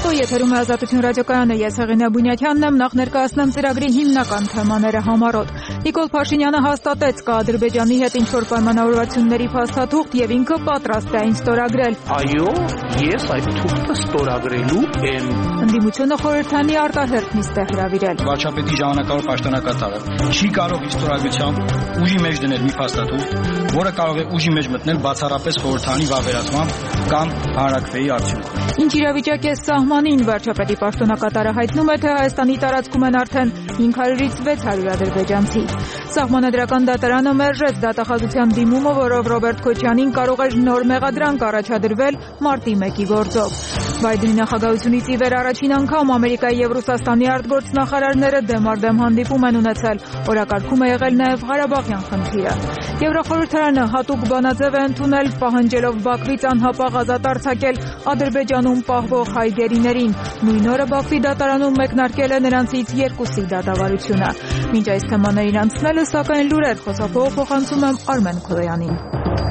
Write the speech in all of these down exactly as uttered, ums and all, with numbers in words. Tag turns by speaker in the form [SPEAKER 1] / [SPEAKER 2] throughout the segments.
[SPEAKER 1] Բարև եթերում է Ազատություն ռադիոկայանը, ես Հեղինե Բունյաթյանն եմ, նախ ներկայացնեմ ծրագրի հիմնական թեմաները համառոտ։ Նիկոլ Փաշինյանը հաստատեց, կա Ադրբեջանի հետ ինչ-որ պայմանավորվածությունների փաստաթուղթ եւ ինքը պատրաստ է այն ստորագրել։
[SPEAKER 2] Այո, ես այդ թուղթը ստորագրելու եմ։
[SPEAKER 1] Ընդդիմությունը խորհրդանի արտահերթ նիստ է հրավիրել։
[SPEAKER 3] Վարչապետի ժամանակավոր պաշտոնակատարը չի կարող իստորագրությամբ ուժի մեջ դնել մի փաստաթուղթ, որը կարող է ուժի մեջ մտնել բացառապես խորհրդանի վավերացմամբ կամ հանրաքվեի արդյունքում։
[SPEAKER 1] Ինչ իրավիճակ է սահմանին, վարչապետի պաշտոնակատարը հայտնում է, թե Հայաստանի տարածքում են արդեն հինգ հարյուրից վեց հարյուր ադրբեջանցի։ Սահմանադրական դատարանը մերժեց դատախազության դիմումը, որով Ռոբերտ Քոչյանին կարող է նոր մեղադրանք առաջադրվել մարտի մեկի գործով։ Բայդենի նախագահությունից ի վեր առաջին անգամ Ամերիկայի եւ Ռուսաստանի արտգործնախարարները դեմարդեմ հանդիպում են ունեցել։ Օրակարգում է եղել նաեւ Ղարաբաղյան խնդիրը։ Եվրախորհրդարանը հատուկ բանաձև է ընդունել, պահանջելով Բաքվից անհապաղ ազատ արձակել Ադրբեջանում պահվող հայ գերիներին։ Նույն օրը Բաքվի դատարանում մեկնարկել է նրանցից երկուսի դատավարությունը։ Մինչ այս թեմաներին անցնելը, սակայն լուրեր խոսափողով փոխանցում եմ Արմեն Քոյանին։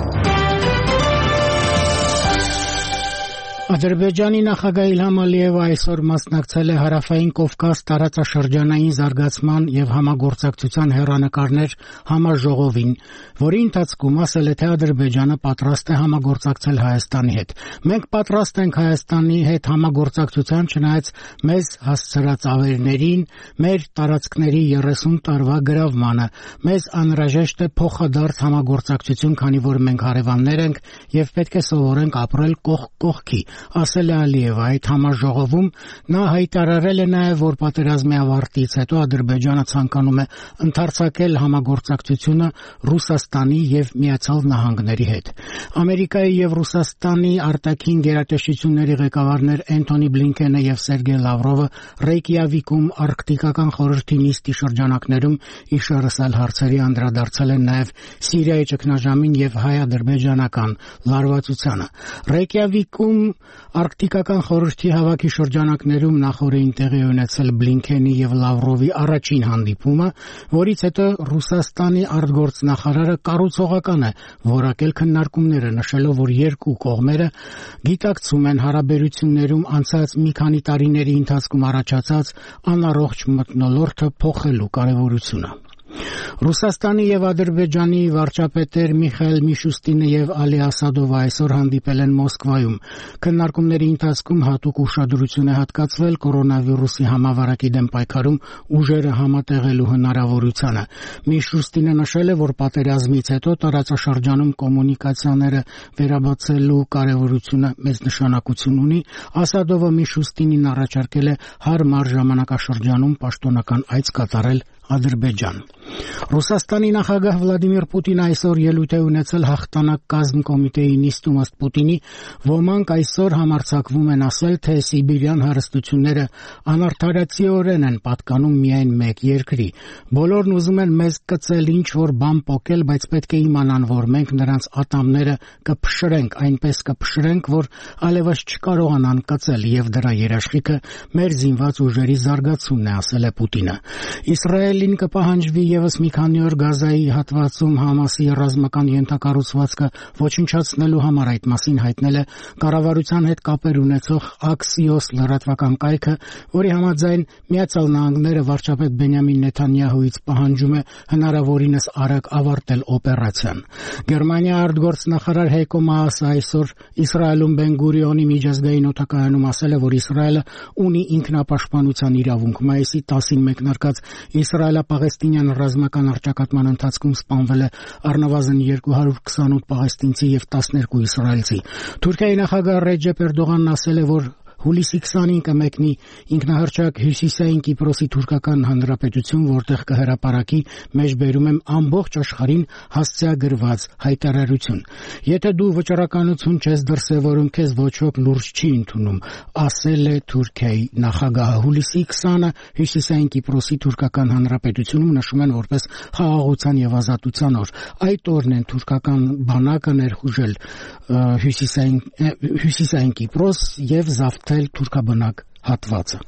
[SPEAKER 4] Ադրբեջանի նախագահ Իլհամ Ալիևը այսօր մասնակցել է Հարավային Կովկաս տարածաշրջանային զարգացման եւ համագործակցության հեռանկարներ համաժողովին, որի ընթացքում ասել է, թե Ադրբեջանը պատրաստ է համագործակցել Հայաստանի հետ։ Մենք պատրաստ ենք Հայաստանի հետ համագործակցության, չնայած մեզ հասցրած ավերներին, մեր տարածքների երեսուն տարվա գրավմանը։ Մեզ անհրաժեշտ է փոխադարձ համագործակցություն, քանի որ մենք հարևաններ ենք եւ պետք է սովորենք ապրել կողք կողքի, ասել է Ալիևը։ Այդ համաժողովում նա հայտարարել է նաև, որ պատերազմի ավարտից հետո Ադրբեջանը ցանկանում է ընդարձակել համագործակցությունը Ռուսաստանի եւ Միացյալ Նահանգների հետ։ Ամերիկայի եւ Ռուսաստանի արտաքին գերատեսչությունների ղեկավարներ Էնթոնի Բլինքենը եւ Սերգեյ Լավրովը Ռեյկյավիկում արկտիկական խորհրդի նիստի շրջանակներում իշարսալ հարցերի անդրադարձել են նաև Սիրիայի ճգնաժամին եւ հայ-ադրբեջանական լարվածությանը։ Ռեյկյավիկում Արկտիկական խորհրդի հավաքի շրջանակներում նախորդին տեղի ունեցել Բլինքենի եւ Լավրովի առաջին հանդիպումը, որից հետո Ռուսաստանի արտգործնախարարը կառուցողական է որակել քննարկումները, նշելով, որ երկու կողմերը գիտակցում են հարաբերություններում անցած մի քանի տարիների ընթացքում առաջացած անառողջ մթնոլորտը փոխելու կարևորությունը։ Ռուսաստանի եւ Ադրբեջանի վարչապետեր Միխայել Միշուստինը եւ Ալի Ասադովը այսօր հանդիպել են Մոսկվայում։ Քննարկումների ընթացքում հատուկ ուշադրություն է հատկացվել կորոնավիրուսի համավարակի դեմ պայքարում ուժերը համատեղելու հնարավորությանը։ Միշուստինը նշել է, որ պատերազմից հետո տարածաշրջանում կոմունիկացիաները վերաբացելու կարևորությունը մեծ նշանակություն ունի։ Ասադովը Միշուստինին առաջարկել է հարմար ժամանակաշրջանում պաշտոնական այց կատարել Ադրբեջան։ Ռուսաստանի նախագահ Վլադիմիր Պուտինը այսօր ելույթ է ունեցել հաղթանակ կազմ կոմիտեի նիստում, ըստ Պուտինի, ոմանք այսօր համարձակվում են ասել, թե սիբիրյան հարստությունները անարդարացիորեն են պատկանում միայն մեկ երկրի։ Բոլորն ուզում են մեզ կծել ինչ-որ բան պոկել, բայց պետք է իմանան, որ մենք նրանց ատամները կփշրենք, այնպես կփշրենք, որ այլևս չկարողանան կծել, եւ դրա երաշխիքը մեր զինված ուժերի զարգացումն է, ասել է Պուտինը։ Իսրայելին կպահանջվի եւս մի քանի օր Գազայի հատվածում Համասի ռազմական ենթակառուցվածքը ոչնչացնելու համար, այդ մասին հայտնել է կառավարության հետ կապեր ունեցող Axios լրատվական կայքը, որի համաձայն Միացյալ Նահանգները վարչապետ Բենյամին Նեթանյահուից պահանջում է հնարավորինս արագ ավարտել օպերացիան։ Գերմանիա արտգործնախարար Հեյկո Մաասը այսօր Իսրայելում Բեն-Գուրիոնի միջազգային օդակայանում ասել է, որ Իսրայելը ունի ինքնապաշտպանության իրավունք։ Մայիսի տասին մեկնարկած Իսրայելա-պաղեստինյան ռազմական առճակատման ընթացքում սպանվել է առնվազն երկու հարյուր քսանութ պաղեստինցի եւ տասներկու իսրայելցի։ Թուրքիայի նախագահ Ռեջեփ Էրդողանն ասել է, որ հուլիսի քսանինը կմեկնի ինքնահռչակ Հյուսիսային Կիպրոսի թուրքական հանրապետություն, որտեղ կհրապարակի մեջբերում եմ ամբողջ աշխարհին հասցեագրված հայտարարություն։ Եթե դու վճռականություն չես դրսևորում, քեզ ոչ ոք լուրջ չի ընդունում, ասել է Թուրքիայի նախագահը։ Հուլիսի քսանը Հյուսիսային Կիպրոսի թուրքական հանրապետությունում նշում են որպես խաղաղության եւ ազատության օր։ Այդ օրն են թուրքական բանակը ներխուժել Հյուսիսային Հյուսիսային Կիպրոս եւ զավթել թուրքաբնակ հատվածը։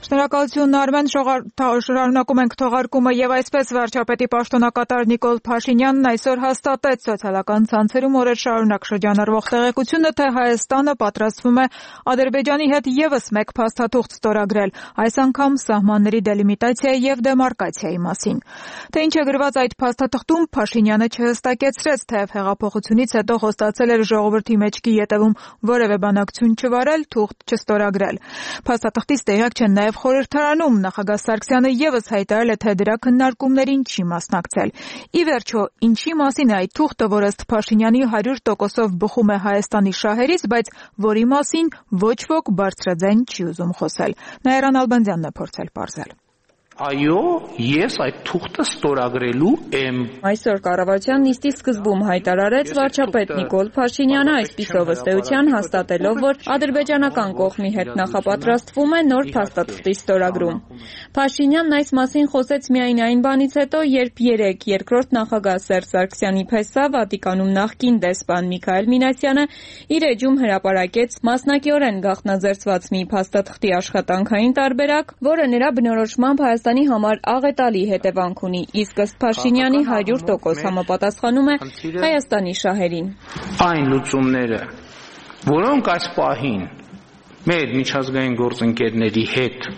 [SPEAKER 1] Շնորհակալություն Արմեն, շարունակում ենք թողարկումը եւ այսպես վարչապետի պաշտոնակատար Նիկոլ Փաշինյանն այսօր հաստատեց սոցիալական ցանցերում օրեր շարունակ շրջանառվող տեղեկությունը, թե Հայաստանը պատրաստվում է Ադրբեջանի հետ եւս մեկ փաստաթուղթ ստորագրել, այս անգամ սահմանների դելիմիտացիայի եւ դեմարկացիայի մասին։ Թե ինչ է գրված այդ փաստաթղթում, Փաշինյանը չհստակեցրեց, թեև հեղափոխությունից հետո խոստացել էր ժողովրդի մեջքի ետևում որևէ բանակցություն չվարել, թուղթ չստորագրել։ Փաստաթղթից տեղյակ չեն նաև խորհրդարանում, նախագահ Սարգսյանը ևս հայտարարել է, թե դրա քննարկումներին չի մասնակցել։ Ի վերջո, ինչի մասին է այդ թուղթը, որ ըստ Փաշինյանի հարյուր տոկոսով բխում է Հայաստանի շահերից, բայց որի մասին ոչ ոք բարձրաձայն չի ուզում խոսել։ Նաիրան Ալբանդյանն է փորձել պարզել։
[SPEAKER 2] Այո, ես այդ թուղթը ստորագրելու եմ։
[SPEAKER 5] Այսօր կառավարության նիստի սկզբում հայտարարեց վարչապետ Նիկոլ Փաշինյանը, այսպիսով ըստ էության հաստատելով, որ ադրբեջանական կողմի հետ նախապատրաստվում է նոր փաստաթղթի ստորագրում։ Փաշինյանն այս մասին խոսեց միայն այն բանից հետո, երբ երեկ երկրորդ նախագահ Սերժ Սարգսյանի փեսա Վատիկանում նախկին դեսպան Միքայել Մինասյանը իր էջում հրապարակեց մասնակիորեն գաղտնաձերծված մի փաստաթղթի աշխատանքային տարբերակ, որը նրա բնորոշմամբ Հայաստանի համար աղետալի հետևանք ունի, իսկ ըստ Փաշինյանի հարյուր տոկոս համապատասխանում է Հայաստանի շահերին։
[SPEAKER 2] Այն լուծումները, որոնք այս պահին մեր միջազգային գործընկերների հետ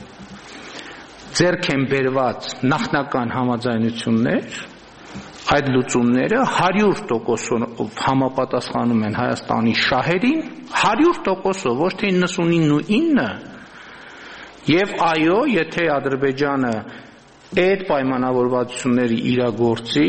[SPEAKER 2] ձեռք են բերված նախնական համաձայնություններ, այդ լուծումները հարյուր տոկոսով համապատասխանում են Հայաստանի շահերին, հարյուր տոկոսով, ոչ թե իննսունինն ու ինը, եւ այո, եթե Ադրբեջանը այդ պայմանավորվածությունները իրագործի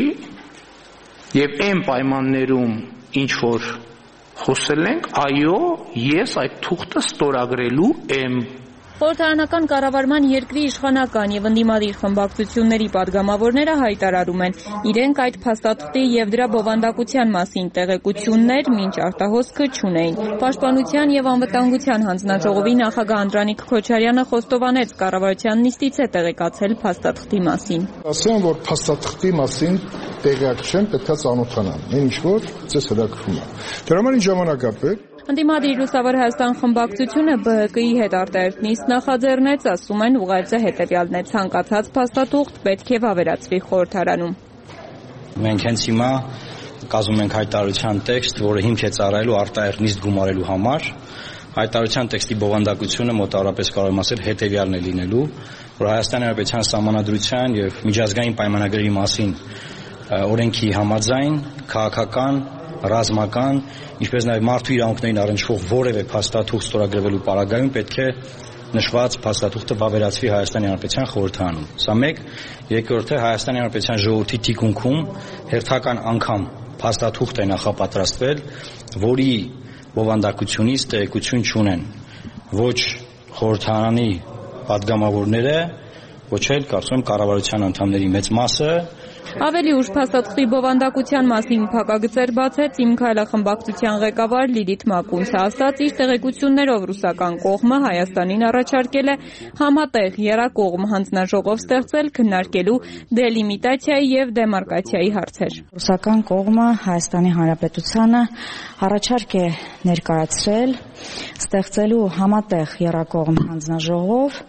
[SPEAKER 2] եւ այն պայմաններում ինչ որ խոսել ենք, այո, ես այդ թուղթը ստորագրելու եմ։
[SPEAKER 5] Խորհրդարանական կառավարման երկրի իշխանական եւ ընդդիմադիր խմբակցությունների падգամավորները հայտարարում են, իրենք այդ փաստաթղթի եւ դրա բովանդակության մասին տեղեկություններ մինչ արտահոսքը չունեին։ Պաշտպանության եւ անվտանգության հանձնաժողովի նախագահ Անդրանիկ Քոչարյանը խոստովանեց, կառավարության նիստից է տեղեկացել փաստաթղթի մասին։
[SPEAKER 6] Ասեմ, որ փաստաթղթի մասին տեղյակ չեմ, պետք է ծանոթանամ։ Այն ինչ որ ցես հրակրվում է։ Դրա համար ժամանակապետ
[SPEAKER 5] Ընդդիմադիր Լուսավոր Հայաստան խմբակցությունը Բ Հ Կ-ի հետ արտահերտ նիստ նախաձեռնեց, ասում են ուղերձը հետևյալն է, ցանկացած փաստաթուղթ պետք է վավերացվի խորհրդարանում։
[SPEAKER 3] Մենք հենց հիմա կազմում ենք հայտարարության տեքստ, որը հիմք է ծառայելու արտահերտ նիստ գումարելու համար։ Հայտարարության տեքստի բովանդակությունը մոտավորապես կարող եմ ասել հետևյալն է լինելու, որ Հայաստանի Հանրապետության Սահմանադրության եւ միջազգային պայմանագրերի մասին օրենքի համաձայն քաղաքական ռազմական, ինչպես նաև մարդու իրավունքներին առնչվող որևէ փաստաթուղթ ստորագրվելու պարագայում պետք է նշված փաստաթուղթը վավերացվի Հայաստանի Հանրապետության խորհրդարանում։ Սա մեկ, երկրորդը Հայաստանի Հանրապետության ժողովրդի թիկունքում հերթական անգամ փաստաթուղթ է նախապատրաստվել, որի բովանդակությունից տեղեկություն չունեն ոչ խորհրդարանի падգամավորները, ոչ էլ կարծում եմ կառավարության անդամների մեծ մասը։
[SPEAKER 5] Ավելի ուշ փաստաթղթի բովանդակության մասին փակագծեր բացեց Իմ քայլախմբակցության ղեկավար Լիլիթ Մակունցը, ասաց, իր տեղեկություններով ռուսական կողմը Հայաստանին առաջարկել է համատեղ եռակողմ հանձնաժողով ստեղծել քննարկելու դելիմիտացիայի եւ դեմարկացիայի հարցեր։
[SPEAKER 7] Ռուսական կողմը Հայաստանի Հանրապետությանը առաջարկ է ներկայացրել ստեղծելու համատեղ եռակողմ հանձնաժողով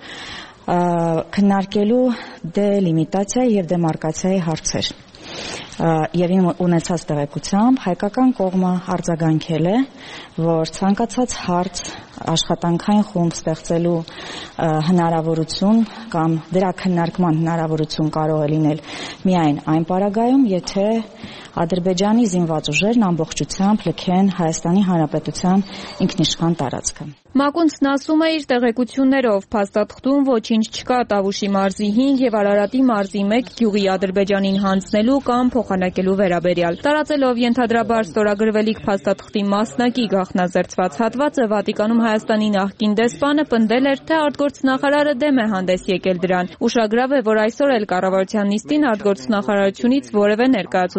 [SPEAKER 7] քննարկելու դելիմիտացիայի եւ դեմարկացիայի հարցեր։ Եվ իմ ունեցած տեղեկությամբ հայկական կողմը արձագանքել է, որ ցանկացած հարց աշխատանքային խումբ ստեղծելու հնարավորություն կամ դրա քննարկման հնարավորություն կարող է լինել միայն այն պարագայում, եթե Ադրբեջանի զինված ուժերն ամբողջությամբ լքեն Հայաստանի Հանրապետության ինքնիշխան տարածքը։
[SPEAKER 5] Մակունցն ասում է, իր տեղեկություններով փաստաթղթում ոչինչ չկա Տավուշի մարզի հինգ եւ Արարատի մարզի մեկ գյուղի Ադրբեջանին հանձնելու կամ փոխանակելու վերաբերյալ։ Տարածելով ենթադրաբար ստորագրվելիք փաստաթղթի մասնակի գաղտնաձերծված հատվածը Վատիկանում Հայաստանի նախկին դեսպանը պնդել էր, թե արտգործնախարարը դեմ է հանդես եկել դրան։ Ուշագրավ է, որ այսօր էլ կառավարության նիստին արտգործնախարարությունից որևէ ներկայացուցիչ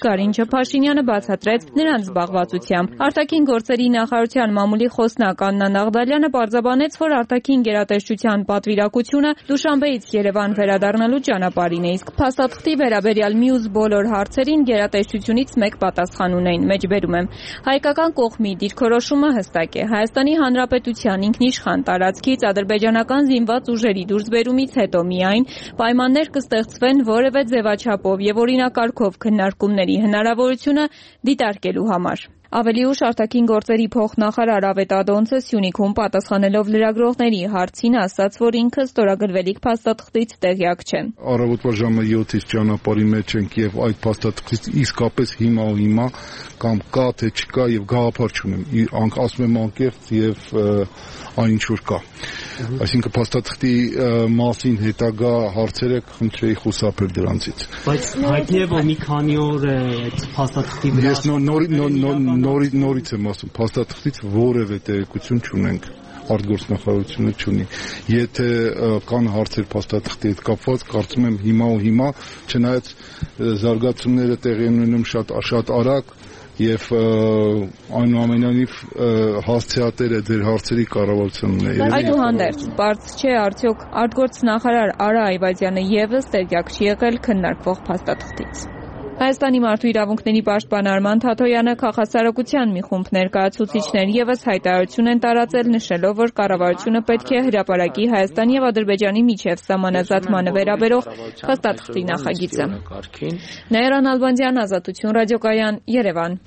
[SPEAKER 5] Կարինչը Փաշինյանը բացատրեց նրանց զբաղվածությամբ։ Արտաքին գործերի նախարարության մամուլի խոսնակ Աննա Նաղդալյանը պարզաբանեց, որ արտաքին գերատեսչության պատվիրակությունը Դուշանբեից Երևան վերադառնալու ճանապարհին է, իսկ փաստաթղթի վերաբերյալ մյուս բոլոր հարցերին գերատեսչությունից մեկ պատասխան ունեն։ Մեջբերում եմ, հայկական կողմի դիրքորոշումը հստակ է։ Հայաստանի Հանրապետության ինքնիշխան տարածքից ադրբեջանական զինված ուժերի դուրսբերումից հետո միայն պայմաններ կստեղծվեն որևէ ձևաչափով եւ օրինակարգով քննարկումների հնարավորությունը դիտարկելու համար։ Ավելի ուշ արտաքին գործերի փոխնախարար Ավետ Ադոնցը Սյունիքում պատասխանելով լրագրողների հարցին ասաց, որ ինքը ստորագրվելիք փաստաթղթից տեղյակ չէ։
[SPEAKER 6] Առավոտվա ժամը յոթից ճանապարհի մեջ ենք եւ այդ փաստաթղթից իսկապես հիմա ու հիմա կամ կա թե չկա եւ գաղափար չունեմ։ Ասում եմ անկեղծ եւ այն ինչ որ կա։ Այսինքն փաստաթղթի մասին հետագա հարցերը խնդրեի խուսափել դրանցից։
[SPEAKER 8] Բայց հայտնի է, որ մի քանի օր այդ փաստաթղթի վրա
[SPEAKER 6] ես նորից նորից եմ ասում, փաստաթղթից որևէ տեղեկություն չունենք, արտգործնախարարությունը չունի։ Եթե կան հարցեր փաստաթղթի հետ կապված, կարծում եմ հիմա ու հիմա, չնայած զարգացումները տեղի են ունենում շատ շատ արագ եւ այնուամենայնիվ հասցեատերը ձեր հարցերի կառավարությունն է։
[SPEAKER 5] Այդուհանդերձ, բարձ չէ արդյոք արտգործնախարար Արա Այվազյանը եւս տեղյակ չի եղել քննարկվող փաստաթղթից։ Հայաստանի մարդու իրավունքների պաշտպան Արման Թաթոյանը քաղաքասարակության մի խումբ ներկայացուցիչներ եւս հայտարարություն են տարածել, նշելով, որ կառավարությունը պետք է հրապարակի Հայաստանի եւ Ադրբեջանի միջև սահմանազատմանը վերաբերող փաստաթղթի նախագիծը։ Նաիրա Նալբանդյան, Ազատություն ռադիոկայան, Երևան։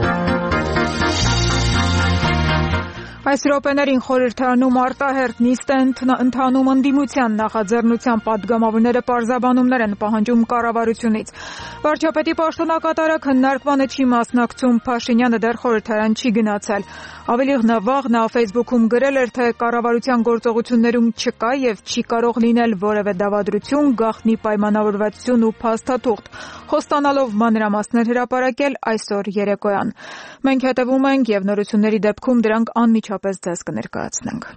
[SPEAKER 1] Այս րոպեներին խորհրդարանում արտահերթ նիստ է ընթանում ընդդիմության նախաձեռնության պատգամավորները պարզաբանումներ են պահանջում կառավարությունից։ Վարչապետի պաշտոնակատարը քննարկմանը չի մասնակցում, Փաշինյանը դեռ խորհրդարան չի գնացել։ Ավելի վաղ նա Facebook-ում գրել էր, թե կառավարության գործողություններում չկա եւ չի կարող լինել որևէ դավադրություն, գաղտնի պայմանավորվածություն ու փաստաթուղթ, խոստանալով մանրամասներ հրապարակել այսօր երեկոյան։ Մենք հետևում ենք եւ նորությունների դեպքում դրանք անմիջապես ձեզ կներկայացնենք։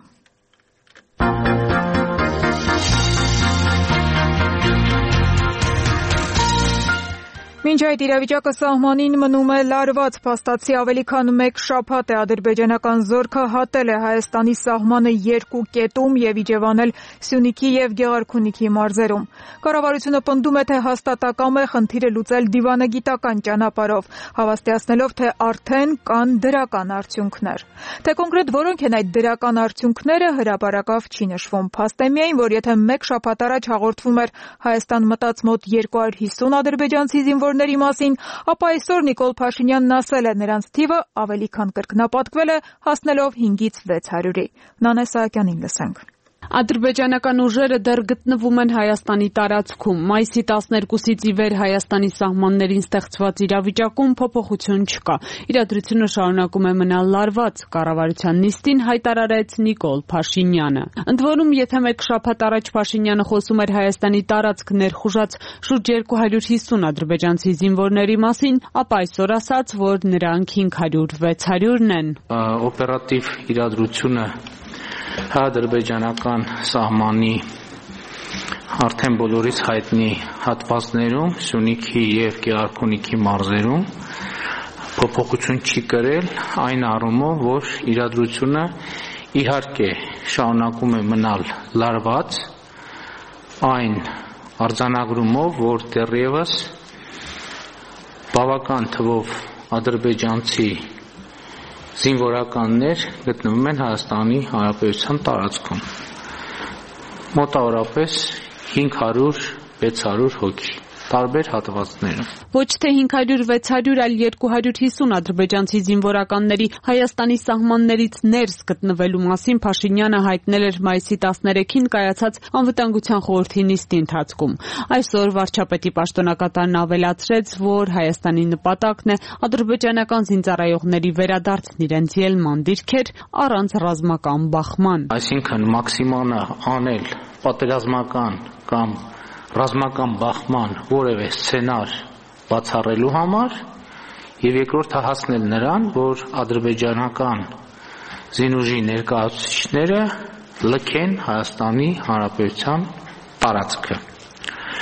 [SPEAKER 1] Մինչ այդ իրավիճակը սահմանին մնում է լարված, փաստացի ավելի քան մեկ շաբաթ է ադրբեջանական զորքը հատել է Հայաստանի սահմանը երկու կետում եւ իջևանել Սյունիքի եւ Գեղարքունիքի մարզերում։ Կառավարությունը պնդում է, թե հաստատակամ է խնդիրը լուծել դիվանագիտական ճանապարհով, հավաստիացնելով, թե արդեն կան դրական արդյունքներ։ Թե կոնկրետ որոնք են այդ դրական արդյունքները, հրապարակավ չի նշվում։ Փաստ է միայն, որ եթե մեկ շաբաթ առաջ հաղորդվում էր Հայաստան մտած մոտ երկու հարյուր հիսուն ադրբեջանցի զինվորների մասին, ապա այսօր Նիկոլ Փաշինյանն ասել է, նրանց թիվը ավելի քան կրկնապատկվել է, հասնելով հինգից վեց հարյուրի։ Նանե Սահակյանին լսենք։
[SPEAKER 9] Ադրբեջանական ուժերը դեռ գտնվում են Հայաստանի տարածքում։ Մայիսի տասներկուսից ի վեր Հայաստանի սահմաններին ստեղծված իրավիճակում փոփոխություն չկա։ Իրադրությունը շարունակում է մնալ լարված, կառավարության նիստին հայտարարեց Նիկոլ Փաշինյանը։ Ընդ որում, եթե մեկ շաբաթ առաջ Փաշինյանը խոսում էր Հայաստանի տարածք ներխուժած շուրջ երկու հարյուր հիսուն ադրբեջանցի զինվորների մասին, ապա այսօր ասաց, որ նրանք հինգ հարյուր վեց հարյուրն են։
[SPEAKER 2] Օպերատիվ իրադրությունը ադրբեջանական սահմանի արդեն բոլորիս հայտնի հատվածներում, Սյունիքի եւ Գեղարքունիքի մարզերում փոփոխություն չի կրել այն առումով, որ իրադրությունը իհարկե շարունակում է մնալ լարված, այն արձանագրումով, որ դեռևս բավական թվով ադրբեջանցի զինվորականներ գտնվում են Հայաստանի Հանրապետության տարածքում։ Մոտավորապես հինգ հարյուր վեց հարյուր հոգի, տարբեր հատվածներում։
[SPEAKER 9] Ոչ թե հինգ հարյուր վեց հարյուր, այլ երկու հարյուր հիսուն ադրբեջանցի զինվորականների Հայաստանի սահմաններից ներս գտնվելու մասին Փաշինյանը հայտնել էր մայիսի տասներեքին կայացած Անվտանգության խորհրդի նիստի ընթացքում։ Այսօր վարչապետի պաշտոնակատարն ավելացրեց, որ Հայաստանի նպատակն է ադրբեջանական զինծառայողների վերադարձն իրենց ելման դիրքեր առանց ռազմական բախման։
[SPEAKER 2] Այսինքն մաքսիմալը անել պատերազմական կամ ռազմական բախման որևէ սցենար բացառելու համար եւ երկրորդը հասնել նրան, որ ադրբեջանական զինուժի ներկայացուցիչները լքեն Հայաստանի Հանրապետության տարածքը։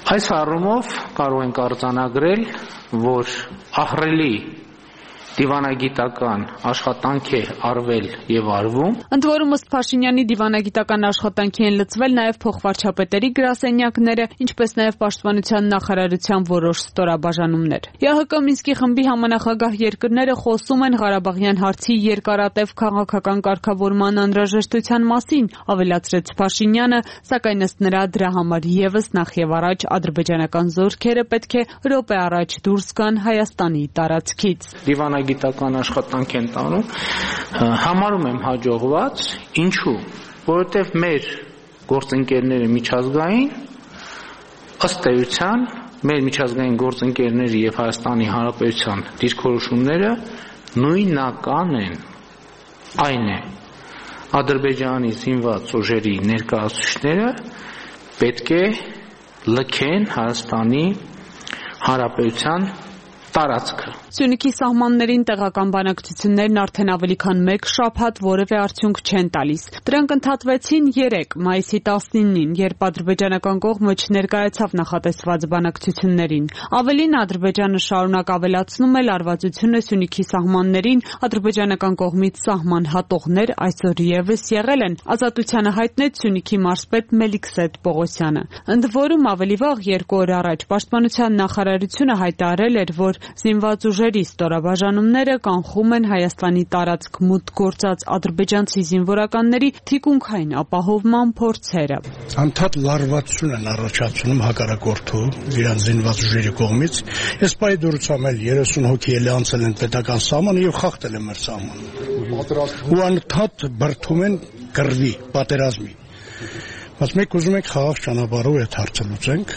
[SPEAKER 2] Այս առումով կարող ենք արձանագրել, որ ահռելի դիվանագիտական աշխատանք է արվել եւ արվում։
[SPEAKER 9] Ընդ որում ըստ Փաշինյանի դիվանագիտական աշխատանքի են լծվել նաեւ փոխվարչապետերի գրասենյակները, ինչպես նաեւ Պաշտպանության նախարարության որոշ ստորաբաժանումներ։ ԵՀԿ Մինսկի խմբի համանախագահ երկրները խոսում են Ղարաբաղյան հարցի երկարատև քաղաքական կարգավորման անհրաժեշտության մասին, ավելացրեց Փաշինյանը, սակայն ըստ նրա դրա համար եւս նախ եւ առաջ ադրբեջանական զորքերը պետք է րոպե առաջ դուրս գան Հայաստանի տարածքից։
[SPEAKER 2] Դիվանագիտական աշխատանք են տանում, համարում եմ հաջողված, ինչու, որովհետև մեր գործընկերները միջազգային, ըստ էության, մեր միջազգային գործընկերների եւ Հայաստանի Հանրապետության դիրքորոշումները նույնական են, այն է, Ադրբեջանի զինված ուժերի ներկայացուցիչները պետք է լքեն Հայաստանի Հանրապետության տարածքը։
[SPEAKER 9] Սյունիքի սահմաններին տեղական բանակցություններն արդեն ավելի քան մեկ շաբաթ որևէ արդյունք չեն տալիս։ Դրանք ընդհատվեցին երեկ, մայիսի տասնինին, երբ ադրբեջանական կողմը չներկայացավ նախատեսված բանակցություններին։ Ավելին, Ադրբեջանը շարունակ ավելացնում է լարվածությունը Սյունիքի սահմաններին, ադրբեջանական կողմից սահման հատողներ այսօր եւս եղել են, ազատությանը հայտնեց Սյունիքի մարզպետ Մելիքսեթ Պողոսյանը։ Ընդ որում ավելի վաղ երկու օր առաջ Պաշտպանության նախարարությունը հայտարարել էր, որ զինված ուժերի ստորաբաժանումները կանխում են Հայաստանի տարածք մուտք գործած ադրբեջանցի զինվորականների թիկունքային ապահովման փորձերը։
[SPEAKER 10] Անդադ լարվածություն են առաջացնում հակառակորդու իրան զինված ուժերի կողմից։ Ես պայդորությամբ էլ երեսուն հոգի էլ անցել են պետական սահմանը եւ խախտել են մեր սահմանը։ Ու անդադ բրդում են կռվի, պատերազմի։ Բայց մենք ուզում ենք խաղաղ ճանապարհով այդ հարցը լուծենք։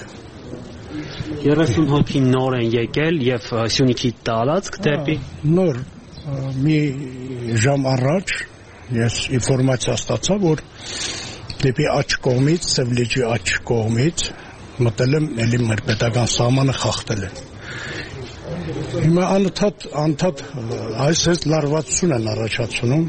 [SPEAKER 8] երեսուն հոգի նոր են եկել եւ Սյունիքի տարածք դեպի
[SPEAKER 10] նոր մի ժամ առաջ ես ինֆորմացիա ստացա, որ դեպի աջ կողմից, Սևլիջի աջ կողմից մտել եմ էլի մեր պետական սահմանը խախտել են։ Հիմա անընդհատ անընդհատ այս այս լարվածություն են առաջացնում,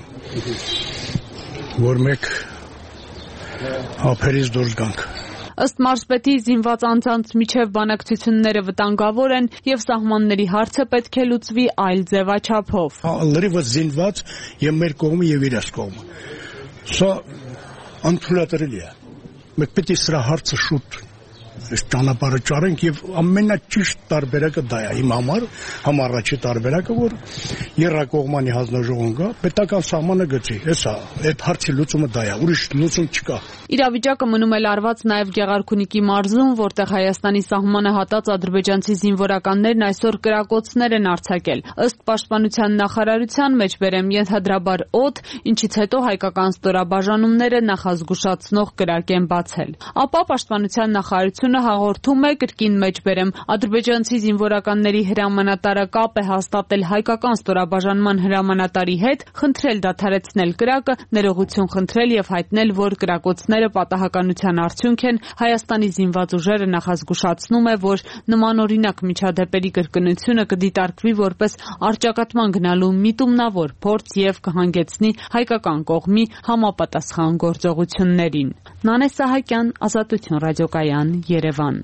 [SPEAKER 10] որ մենք հապերից դուրս գանք։
[SPEAKER 9] Ըստ մարզպետի զինված անձանց միջև բանակցությունները վտանգավոր են եւ սահմանների հարցը պետք է լուծվի այլ ձևաչափով։
[SPEAKER 10] Լրիվ զինված եւ մեր կողմը եւ իրաց կողմը։ Սա անթույլատրելի է։ Մենք պետք է սրա հարցը շուտ այս ճանապարհը ճարենք եւ ամենաճիշտ տարբերակը դա է իմ համար, համառաչի տարբերակը, որ Եռակողմանի հանձնաժողովն գա, պետական սահմանը գծի։ Էսա, այդ հարցի լուծումը դա է, ուրիշ լուծում չկա։
[SPEAKER 9] Իրավիճակը մնում է լարված նաև Գեղարքունիքի մարզում, որտեղ Հայաստանի սահմանը հատած ադրբեջանցի զինվորականներն այսօր կրակոցներ են արձակել։ Ըստ Պաշտպանության նախարարության մեջբերեմ ենթադրաբար օդ, ինչից հետո հայկական ստորաբաժանումները նախազգուշացնող կրակ են բացել։ Ապա Պաշտպանության նախարարությունը հաղորդում է կրկին մեջբերեմ ադրբեջանցի զինվորականների հրամանատարը կապ է հաստատել հայկական ստորաբաժանման հրամանատարի հետ, խնդրել դադարեցնել կրակը, ներողություն խնդրել եւ հայտնել, որ կրակոցները պատահականության արդյունք են։ Հայաստանի զինված ուժերը նախազգուշացնում է, որ նմանօրինակ միջադեպերի կրկնությունը կդիտարկվի որպես առճակատման գնալու միտումնավոր փորձ եւ կհանգեցնի հայկական կողմի համապատասխան գործողություններին։ Նանե Սահակյան, Ազատություն ռադիոկայան, Երևան։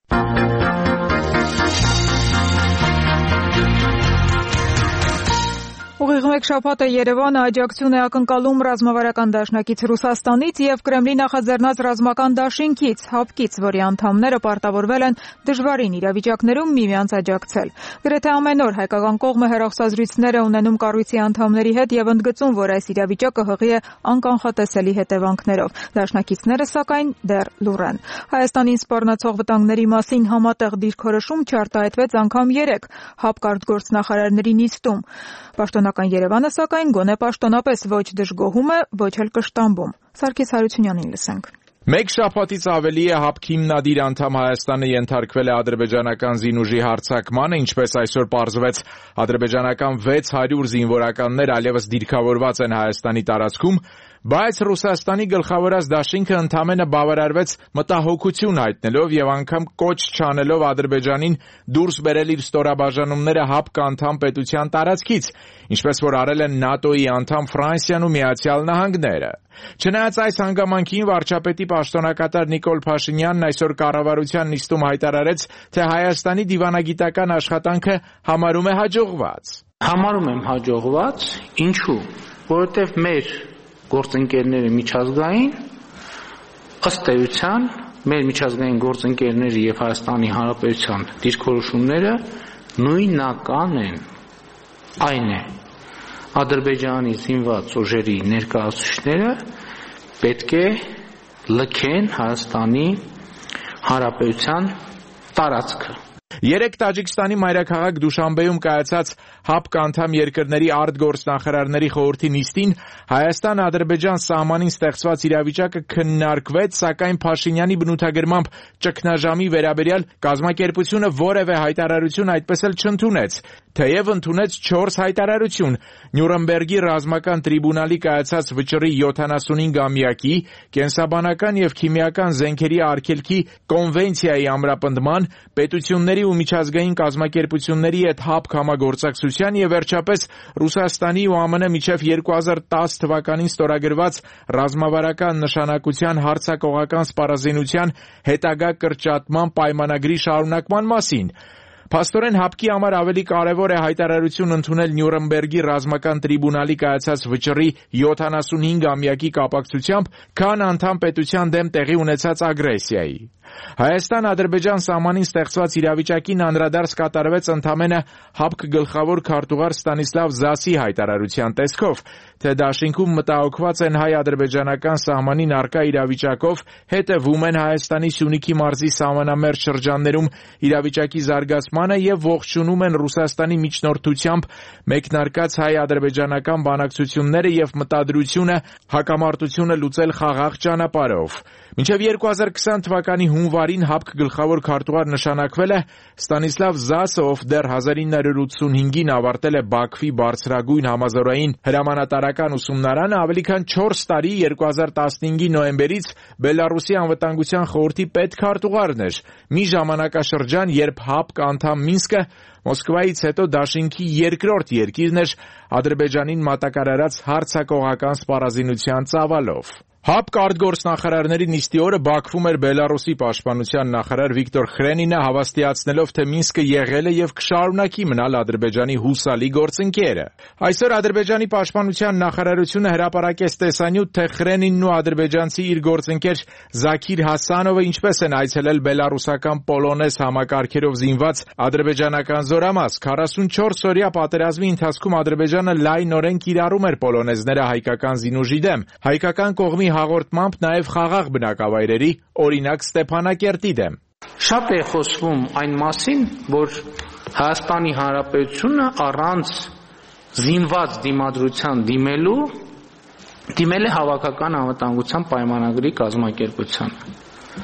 [SPEAKER 1] Ուղիղ մեկ շաբաթը Երևանը աջակցություն է ակնկալում ռազմավարական դաշնակից Ռուսաստանից եւ Կրեմլի նախաձեռնած ռազմական դաշինքից, հապկից, որի անդամները պարտավորվել են դժվարին իրավիճակներում միմյանց աջակցել։ Գրեթե ամեն օր հայկական կողմը հեռախոսազրույցներ է ունենում կառույցի անդամների հետ եւ ընդգծում, որ այս իրավիճակը հղի է անկանխատեսելի հետևանքներով։ Դաշնակիցները սակայն դեռ լուռ են։ Հայաստանին սպառնացող վտանգների մասին համատեղ դիրքորոշում չարտահայտվեց անգամ երեք ՀԱՊԿ արտգործնախարարների նիստում։ Պաշտոնական Երևանը սակայն գոնե պաշտոնապես ոչ դժգոհում է, ոչ էլ կշտամբում։ Սարգիս Հարությունյանին լսենք։
[SPEAKER 11] Մեկ շաբաթից ավելի է ՀԱՊԿ հիմնադիր անդամ Հայաստանը ենթարկվել է ադրբեջանական զինուժի հարձակմանը, ինչպես այսօր պարզվեց, ադրբեջանական վեց հարյուր զինվորականներ այլևս դիրքավորված են Հայաստանի տարածքում, բայց Ռուսաստանի գլխավորած դաշինքը ընդամենը բավարարվեց մտահոգություն հայտնելով եւ անգամ կոչ չանելով Ադրբեջանին դուրս բերել իր ստորաբաժանումները ՀԱՊԿ անդամ պետության տարածքից, ինչպես որ արել են ՆԱՏՕ-ի անդամ Ֆրանսիան ու Միացյալ Նահանգները։ Չնայած այս հանգամանքին վարչապետի պաշտոնակատար Նիկոլ Փաշինյանն այսօր կառավարության նիստում հայտարարեց, թե Հայաստանի դիվանագիտական աշխատանքը համարում է հաջողված։
[SPEAKER 2] Համարում եմ հաջողված, ինչու՞, որովհետև մեր գործընկերները միջազգային ըստ էության մեր միջազգային գործընկերները եւ Հայաստանի Հանրապետության դիրքորոշումները նույնական են։ Այն է, Ադրբեջանի զինված ուժերի ներկայացուցիչները պետք է լքեն Հայաստանի Հանրապետության տարածքը։
[SPEAKER 11] Երեկ Տաջիկստանի մայրաքաղաք Դուշանբեում կայացած ՀԱՊԿ անդամ երկրների արտգործնախարարների խորհրդի նիստին Հայաստան-Ադրբեջան սահմանին ստեղծված իրավիճակը քննարկվեց, սակայն Փաշինյանի բնութագրմամբ ճգնաժամի վերաբերյալ կազմակերպությունը որևէ հայտարարություն այդպես էլ չընդունեց, թեև ընդունեց չորս հայտարարություն՝ Նյուրնբերգի ռազմական տրիբունալի կայացած վճռի յոթանասունհինգամյակի, կենսաբանական եւ քիմիական զենքերի արգելքի կոնվենցիայի ամրապնդման, պետությունների ու միջազգային կազմակերպությունների հետ ՀԱՊԿ համագործակցության եւ վերջապես Ռուսաստանի ու ԱՄՆ միջև երկու հազար տասը թվականին ստորագրված ռազմավարական նշանակության հարձակողական սպառազինության հետագա կրճատման պայմանագրի շարունակման մասին։ Փաստորեն ՀԱՊԿ-ի համար ավելի կարևոր է հայտարարություն ընդունել Նյուրնբերգի ռազմական տրիբունալի կայացած վճռի յոթանասունհինգամյակի կապակցությամբ, քան անդամ պետության դեմ տեղի ունեցած ագրեսիայի։ Հայաստան-Ադրբեջան սահմանին ստեղծված իրավիճակին անդրադարձ կատարվեց ընդամենը ՀԱՊԿ գլխավոր քարտուղար Ստանիսլավ Զասի հայտարարության տեսքով, թե դաշինքում մտահոգված են հայ-ադրբեջանական սահմանին առկա իրավիճակով, հետևում են Հայաստանի Սյունիքի մարզի սահմանամերձ շրջաններում իրավիճակի զարգացմանը եւ ողջունում են Ռուսաստանի միջնորդությամբ մեկնարկած հայ-ադրբեջանական բանակցությունները եւ մտադրությունը հակամարտությունը լուծել խաղաղ ճանապարհով։ Մինչև երկու հազար քսան թվականի հունվարին ՀԱՊԿ գլխավոր քարտուղար նշանակվել է Ստանիսլավ Զասը, ով դեռ հազար ինը հարյուր ութսունհինգին ավարտել է Բաքվի բարձրագույն համազորային հրամանատարական ուսումնարանը, ավելի քան չորս տարի երկու հազար տասնհինգի նոյեմբերից Բելարուսի անվտանգության խորհրդի պետքարտուղարն էր, մի ժամանակաշրջան, երբ ՀԱՊԿ անդամ Մինսկը Մոսկվայից հետո դաշինքի երկրորդ երկիրն էր Ադրբեջանին մատակարարած հարձակողական սպառազինության ծավալով։ ՀԱՊԿ արտգործնախարարների նիստի օրը Բաքվում էր Բելարուսի պաշտպանության նախարար Վիկտոր Խրենինը, հավաստիացնելով, թե Մինսկը եղել է եւ կշարունակի մնալ Ադրբեջանի հուսալի գործընկերը։ Այսօր Ադրբեջանի պաշտպանության նախարարությունը հրապարակեց տեսանյութ, թե Խրենինն ու ադրբեջանցի իր գործընկեր Զաքիր Հասանովը ինչպես են այցելել բելարուսական Պոլոնեզ համակարգերով զինված ադրբեջանական զորամաս։ քառասունչորս օրյա պատերազմի ընթացքում Ադրբեջանը լայնորեն կիրառում էր պոլոնեզները հայկական զինուժի դեմ։ Հայկական կողմի հաղորդմամբ նաև խաղաղ բնակավայրերի, օրինակ Ստեփանակերտի դեմ։
[SPEAKER 2] Շատ է խոսվում այն մասին, որ Հայաստանի Հանրապետությունը առանց զինված դիմադրության դիմելու դիմել է հավաքական անվտանգության պայմանագրի կազմակերպությանը։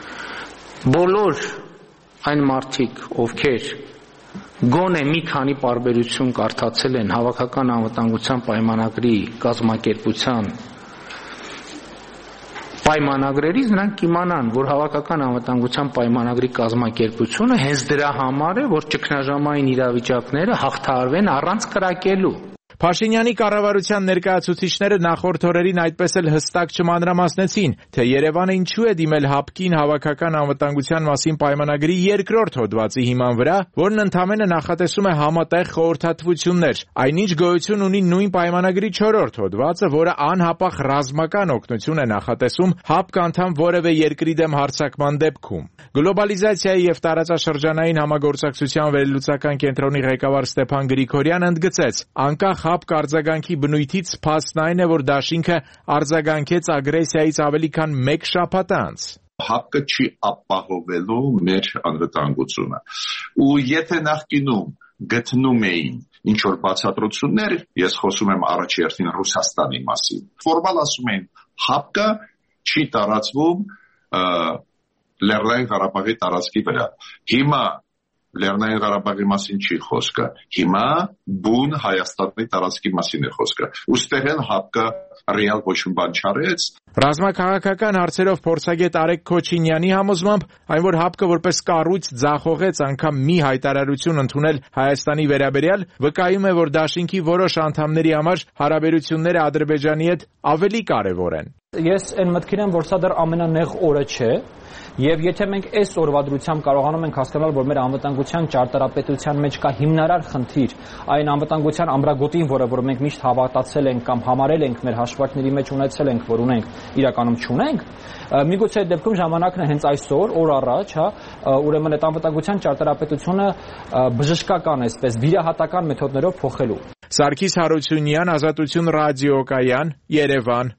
[SPEAKER 2] Բոլոր այն մարդիկ, ովքեր գոնե մի քանի պարբերություն կարդացել են հավաքական անվտանգության պայմանագրի կազմակերպության պայմանագրերից, նրանք կիմանան, որ հավաքական անվտանգության պայմանագրի կազմակերպությունը հենց դրա համար է, որ ճգնաժամային իրավիճակները հաղթահարվեն առանց կրակելու։
[SPEAKER 11] Փաշինյանի կառավարության ներկայացուցիչները նախորդ օրերին այդպես էլ հստակ չմանրամասնեցին, թե Երևանը ինչու է դիմել ՀԱՊԿ-ին հավաքական անվտանգության մասին պայմանագրի երկրորդ հոդվածի հիման վրա, որն ընդամենը նախատեսում է համատեղ խորհրդատվություններ, այնինչ գոյություն ունի նույն պայմանագրի չորրորդ հոդվածը, որը անհապաղ ռազմական օգնություն է նախատեսում ՀԱՊԿ անդամ որևէ երկրի դեմ հարձակման դեպքում։ Գլոբալիզացիայի եւ տարածաշրջանային համագործակցության վերլուծական կենտրոնի ղեկավար Ստեփան Գրիգորյանը ընդգծեց, անկախ ՀԱՊԿ արձագանքի բնույթից փաստն այն է, որ դաշինքը արձագանքեց ագրեսիայից ավելի քան մեկ շաբաթ անց։
[SPEAKER 12] ՀԱՊԿ-ը չի ապահովելու մեր անվտանգությունը։ Ու եթե նախկինում գտնում էին ինչ որ բացատրություններ, ես խոսում եմ առաջերտին Ռուսաստանի մասին, ֆորմալ ասում են ՀԱՊԿ-ը չի տարածվում Լեռնային Ղարաբաղի տարածքի վրա։ Հիմա Լեռնային Ղարաբաղի մասին չի խոսքը, հիմա բուն Հայաստանի տարածքի մասին է խոսքը։ Ուստեղ են ՀԱՊԿ-ը ռեալ ոչ մի բան չարեց։
[SPEAKER 11] Ռազմաքաղաքական հարցերով փորձագետ Արեգ Քոչինյանի համոզմամբ, այն որ ՀԱՊԿ-ը որպես կառույց ձախողեց անգամ մի հայտարարություն ընդունել Հայաստանի վերաբերյալ, վկայում է, որ դաշինքի որոշ անդամների համար հարաբերությունները Ադրբեջանի հետ ավելի կարևոր են։
[SPEAKER 13] Ես այն մտքին եմ, որ սա դեռ ամենանեղ օրը չէ, եւ եթե մենք այս օրվա դրությամբ կարողանում ենք հասկանալ, որ մեր անվտանգության ճարտարապետության մեջ կա հիմնարար խնդիր, այն անվտանգության ամրագոտին, որը որ մենք միշտ հավատացել ենք կամ համարել ենք մեր հաշվարկների մեջ ունեցել ենք, որ ունենք, իրականում չունենք, միգուցե այդ դեպքում ժամանակն է հենց այսօր, օր առաջ, հա, ուրեմն այդ անվտանգության ճարտարապետությունը բժշկական, այսպես վիրահատական մեթոդներով փոխելու։
[SPEAKER 11] Սարգիս Հարությունյան, Ազատություն ռադիոկայան, Երևան։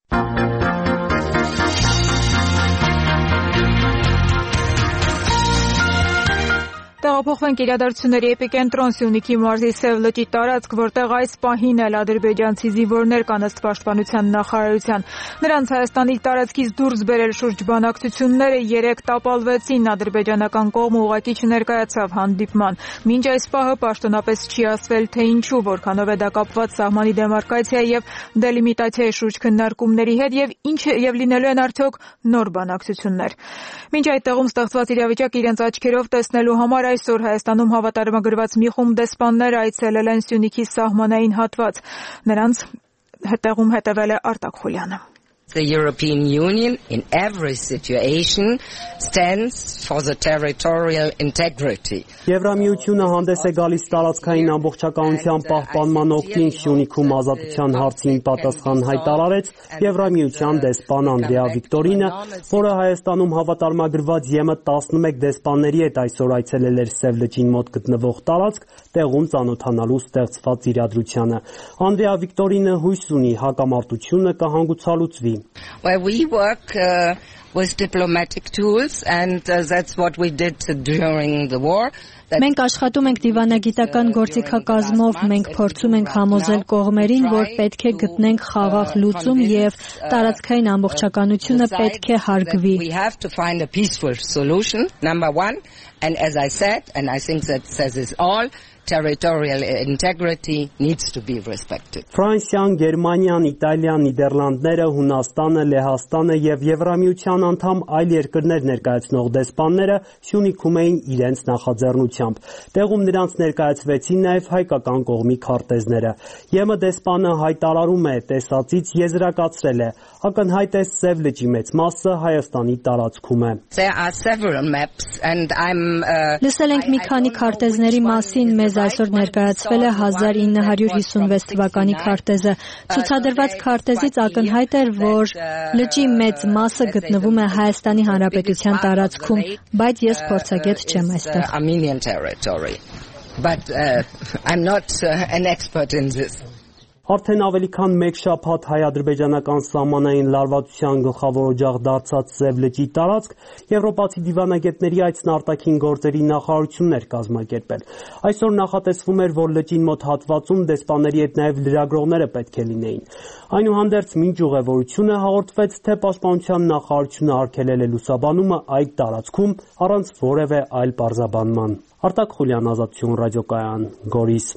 [SPEAKER 1] Տեղափոխվենք իրադարձությունների էպիկենտրոն Սյունիքի մարզի Սև լճի տարածք, որտեղ այս պահին էլ ադրբեջանցի զինվորներ կան ըստ պաշտպանության նախարարության։ Նրանց Հայաստանի տարածքից դուրս բերել շուրջ բանակցությունները երեկ տապալվեցին, ադրբեջանական կողմը ուղղակի չներկայացավ հանդիպման։ Մինչ այս պահը պաշտոնապես չի ասվել, թե ինչու, որքանով է դա կապված սահմանի դեմարկացիայի եւ դելիմիտացիայի շուրջ քննարկումների հետ եւ ինչ եւ լինելու են արդյոք նոր բանակցություններ։ Մինչ այդ տեղում ստեղծված իրավիճակը իրենց աչքերով տեսնելու համար այսօր Հայաստանում հավատարմագրված մի խումբ դեսպաններ այցելել են Սյունիքի սահմանային հատված։ Նրանց հետևում հետևել է Արտակ Խուլյանը։
[SPEAKER 14] The European Union in every situation stands for the territorial integrity.
[SPEAKER 15] Եվրամիությունը հանդես է գալիս տարածքային ամբողջականության պահպանման օգտին Սյունիքում ազատության հարցին պատասխան հայտարարեց Եվրամիության դեսպան Անդրեա Վիկտորինը, որը Հայաստանում հավատարմագրված ԵՄ տասնմեկ դեսպանների հետ այսօր այցելել էր Սև լճին մոտ գտնվող տարածք, տեղում ծանոթանալու ստեղծված իրադրությանը։ Անդրեա Վիկտորինը հույս ունի հակամարտությունը կհանգուցալուծվի.
[SPEAKER 14] Where we work uh, with diplomatic tools and uh, that's what we did during the war.
[SPEAKER 16] Մենք աշխատում ենք դիվանագիտական գործիքակազմով, մենք փորձում ենք համոզել կողմերին, որ պետք է գտնենք խաղաղ լուծում եւ տարածքային ամբողջականությունը պետք է հարգվի։
[SPEAKER 14] We have to find a peaceful solution, number one, and as I said, and I think that says it all, territorial integrity needs to be respected.
[SPEAKER 15] Ֆրանսիան, Գերմանիան, Իտալիան, Նիդերլանդները, Հունաստանը, Լեհաստանը եւ Եվրամիության անդամ այլ երկրներ ներկայացնող դեսպանները Սյունիքում էին իրենց նախաձեռնությամբ։ Տեղում նրանց ներկայացվեցին նաեւ հայկական կողմի քարտեզները։ ԵՄ դեսպանը հայտարարում է, տեսածից եզրակացրել է, ակնհայտ է Սև լճի մեծ մասը Հայաստանի տարածքում է։
[SPEAKER 14] There are several maps and I'm uh,
[SPEAKER 16] Լսել ենք մի քանի քարտեզների մասին, մեզ այսօր ներկայացվել է հազար ինը հարյուր հիսունվեց թվականի քարտեզը։ Ցուցադրված քարտեզից ակնհայտ էր, որ լճի մեծ մասը գտնվում է Հայաստանի Հանրապետության տարածքում, բայց ես փորձագետ չեմ այստեղ։
[SPEAKER 14] But uh, I'm not uh, an expert in this.
[SPEAKER 15] Արդեն ավելի քան մեկ շաբաթ հայ-ադրբեջանական սահմանային լարվածության գլխավոր օջախ դարձած Սև լճի տարածք եվրոպացի դիվանագետների այցն արտաքին գործերի նախարարությունն էր կազմակերպել։ Այսօր նախատեսվում էր, որ լճին մոտ հատվածում դեսպանների հետ նաև լրագրողները պետք է լինեին։ Այնուհանդերձ մինչ ուղևորությունը հաղորդվեց, թե պաշտպանության նախարարությունը արգելել է լուսաբանումը այդ տարածքում առանց որևէ այլ պարզաբանման։ Արտակ Խուլյան, Ազատություն ռադիոկայան, Գորիս։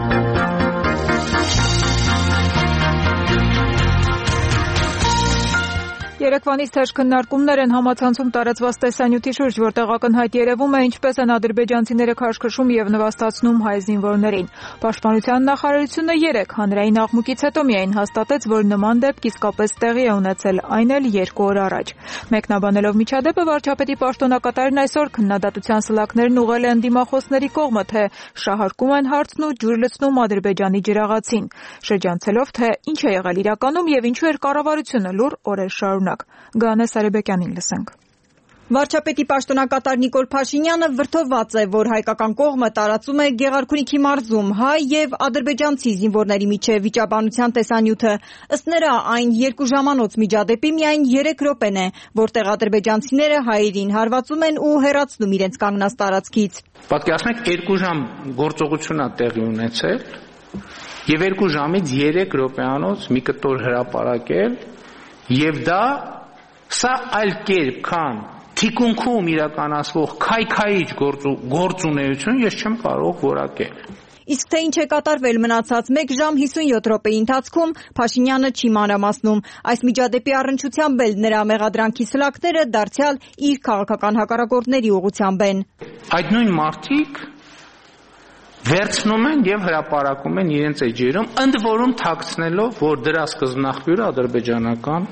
[SPEAKER 1] Երեկվանից թեժ քննարկումներ են համացանցում տարածված տեսանյութի շուրջ, որտեղ ակնհայտ երևում է ինչպես են ադրբեջանցիները քաշքշում եւ նվաստացնում հայ զինվորներին։ Պաշտպանության նախարարությունը երեկ հանրային աղմուկից հետո միայն հաստատեց, որ նման դեպք իսկապես տեղի է ունեցել, այն էլ երկու օր առաջ։ Մեկնաբանելով միջադեպը, վարչապետի պաշտոնակատարն այսօր քննադատության սլաքներն ուղղել է ընդդիմախոսների կողմը, թե շահարկում են հարցն ու ջուր լցնում Ադրբեջանի ջրաղացին, շրջանցելով, թե ինչ է եղել իրականում եւ ինչու էր կառավարությունը լուռ օրեր շարունակ։ Գանե Սարեբեկյանին լսենք։
[SPEAKER 17] Վարչապետի պաշտոնակատար Նիկոլ Փաշինյանը վրդովված է, որ հայկական կողմը տարածում է Գեղարքունիքի մարզում հայ եւ ադրբեջանցի զինվորների միջև վիճաբանության տեսանյութը։ Ըստ նրա, այն երկու ժամանոց միջադեպի միայն երեք րոպեն է, որտեղ ադրբեջանցիները հայերին հարվածում են ու հեռացնում իրենց կանգնած տարածքից։
[SPEAKER 2] Պատկերացնեք, երկու ժամ գործողություն է տեղի ունեցել եւ երկու ժամից երեք րոպեանոց մի կտոր հրապարակել եւ դա սա այլ կերպ քան թիկունքում իրականացվող քայքայիչ գործունեություն ես չեմ կարող որակել։
[SPEAKER 17] Իսկ թե ինչ է կատարվել մնացած մեկ ժամ հիսունյոթ րոպեի ընթացքում, Փաշինյանը չի մանրամասնում։ Այս միջադեպի առնչությամբ էլ նրա մեղադրանքի սլաքները դարձյալ իր քաղաքական հակառակորդների ուղղությամբ են։
[SPEAKER 2] Այդ նույն մարդիկ վերցնում են եւ հրապարակում են իրենց էջերում, ընդ որում թաքցնելով, որ դրա սկզբնաղբյուրը ադրբեջանական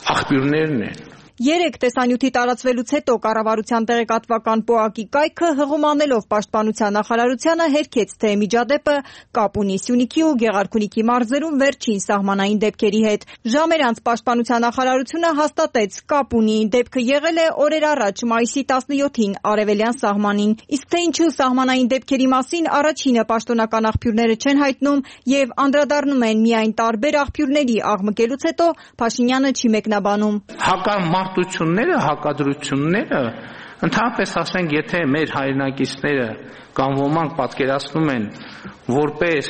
[SPEAKER 2] աղբյուրներն են։
[SPEAKER 17] Երեք տեսանյութի տարածվելուց հետո կառավարության տեղեկատվական պոակի կայքը հղում անելով պաշտպանության նախարարությանը հերքեց, թե միջադեպը կապ ունի Սյունիքի ու Գեղարքունիքի մարզերում վերջին սահմանային դեպքերի հետ։ Ժամեր անց պաշտպանության նախարարությունը հաստատեց կապ ունի, դեպքը եղել է օրեր առաջ մայիսի տասնյոթին արևելյան սահմանին, իսկ թե ինչու սահմանային դեպքերի մասին առաջինը պաշտոնական աղբյուրները չեն հայտնում եւ անդրադառնում են միայն տարբեր աղբյուրների աղմկելուց հետո Փաշինյանը չի մեկնաբանում։
[SPEAKER 2] Մարտությունները, հակադրությունները, ընդհանրապես ասենք, եթե մեր հայրենակիցները կամ ոմանք պատկերացնում են որպես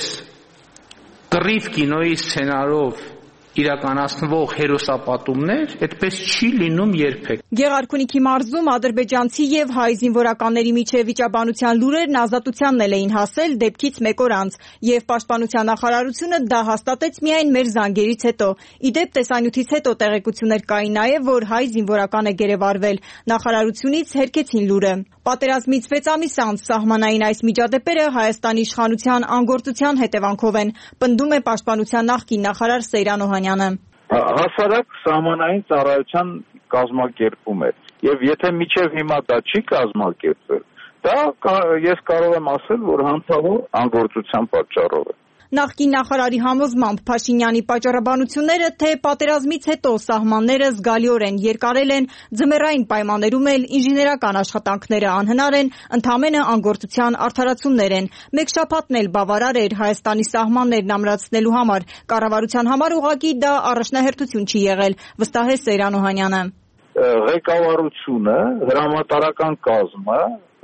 [SPEAKER 2] կռիվ կինոյի սցենարով իրականացնվող հերոսապատումներ, այդպես չի լինում երբեք։
[SPEAKER 17] Գեղարքունիքի մարզում ադրբեջանցի եւ հայ զինվորականների միջև վիճաբանության լուրերն ազատությանն էլ էին հասել դեպքից մեկ օր անց, եւ պաշտպանության նախարարությունը դա հաստատեց միայն մեր զանգերից հետո։ Իդեպ տեսանյութից հետո տեղեկություններ կային նաեւ, որ հայ զինվորական է գերեվարվել։ Նախարարությունից հերքեցին լուրը։ Պատերազմից վեց ամիս անց սահմանային այս միջադեպերը Հայաստանի իշխանության անգործության հետևանքով են, պնդում է պաշտպանության նախկին նախարար Սեյրան Օհանյանը։
[SPEAKER 18] Հասարակ սահմանային ծառայության կազմակերպում է, եւ եթե միջև հիմա դա չի կազմակերպվել, դա ես կարող եմ ասել, որ հանցավոր անգործության պատճառով է։
[SPEAKER 17] Նախկին նախարարի համոզմամբ Փաշինյանի պատճառաբանությունները, թե պատերազմից հետո սահմանները զգալիորեն երկարել են, ձմեռային պայմաններում էլ ինժեներական աշխատանքները անհնար են, ընդամենը անգործության արդարացումներ են։ Մեկ շաբաթն էլ բավարար էր Հայաստանի սահմաններն ամրացնելու համար, կառավարության համար ուղղակի դա առաջնահերթություն չի եղել, վստահ է Սեյրան Օհանյանը։
[SPEAKER 18] Ղեկավարությունը, հրամանատարական կազմը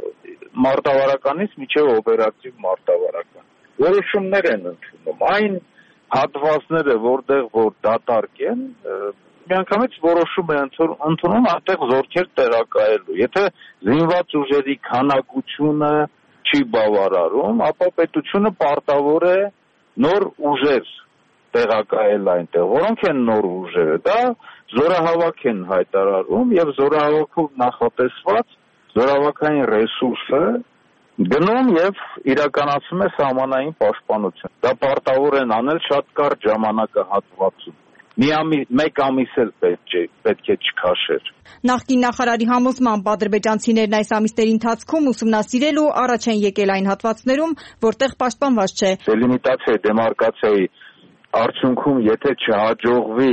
[SPEAKER 18] մարտավարականից մինչև օպերատիվ մարտավարական որոշումներ են ընդունում, այն հատվածները, որտեղ որ դատարկ են, միանգամից որոշում է ընդունում այնտեղ զորքեր տեղակայելու։ Եթե զինված ուժերի քանակությունը չի բավարարում, ապա պետությունը պարտավոր է նոր ուժեր տեղակայել այնտեղ։ Որոնք են նոր ուժերը։ Դա զորահավաք են հայտարարում եւ զորահավաքով նախատեսված զորահավաքային ռեսուրսը գնում եւ իրականացում է սահմանային պաշտպանություն։ Դա պարտավոր են անել շատ կարճ ժամանակահատվածում։ Մի ամիս, մեկ ամիս էլ պետք է պետք է չքաշեր։
[SPEAKER 17] Նախկին նախարարի համոզմամբ ադրբեջանցիներն այս ամիսների ընթացքում ուսումնասիրել ու առաջ են եկել այն հատվածներում, որտեղ պաշտպանված չէ։
[SPEAKER 18] Դելիմիտացիայի, դեմարկացիայի արդյունքում, եթե չհաջողվի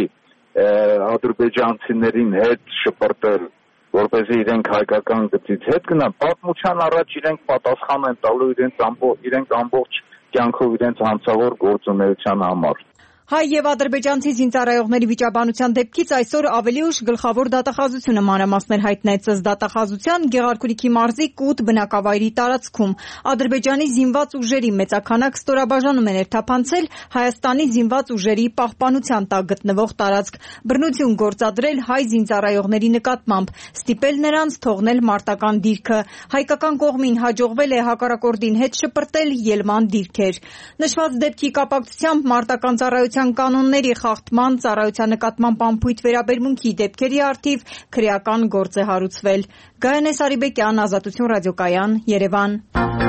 [SPEAKER 18] ադրբեջանցիներին հետ շպրտել, որպեսզի իրենք հայկական գծից հետ գնան, պատմության առաջ իրենք պատասխան են տալու իրենց ամբողջ իրենք ամբողջ կյանքով իրենց հանցավոր գործունեության համար։
[SPEAKER 17] Հայ եւ ադրբեջանցի զինծառայողների վիճաբանության դեպքից այսօր ավելի ուշ գլխավոր դատախազությունը մանրամասներ հայտնեց ըստ դատախազության Գեղարքունիքի մարզի Կուտ բնակավայրի տարածքում ադրբեջանի զինված ուժերի մեծաքանակ ստորաբաժանում են երթափանցել Հայաստանի զինված ուժերի պահպանության տակ գտնվող տարածք, բռնություն գործադրել հայ զինծառայողների նկատմամբ, ստիպել նրանց թողնել մարտական դիրքը։ Հայկական կողմին հաջողվել է հակառակորդին հետ շպրտել ելման դիրքեր։ Նշված դեպքի կապակցությամբ մարտական ծառայության կանոնների խախտման, ծառայության նկատմամբ անփույթ վերաբերմունքի դեպքերի առթիվ քրեական գործ է հարուցվել։ Գայանե Սարիբեկյան, Ազատություն ռադիոկայան, Երևան։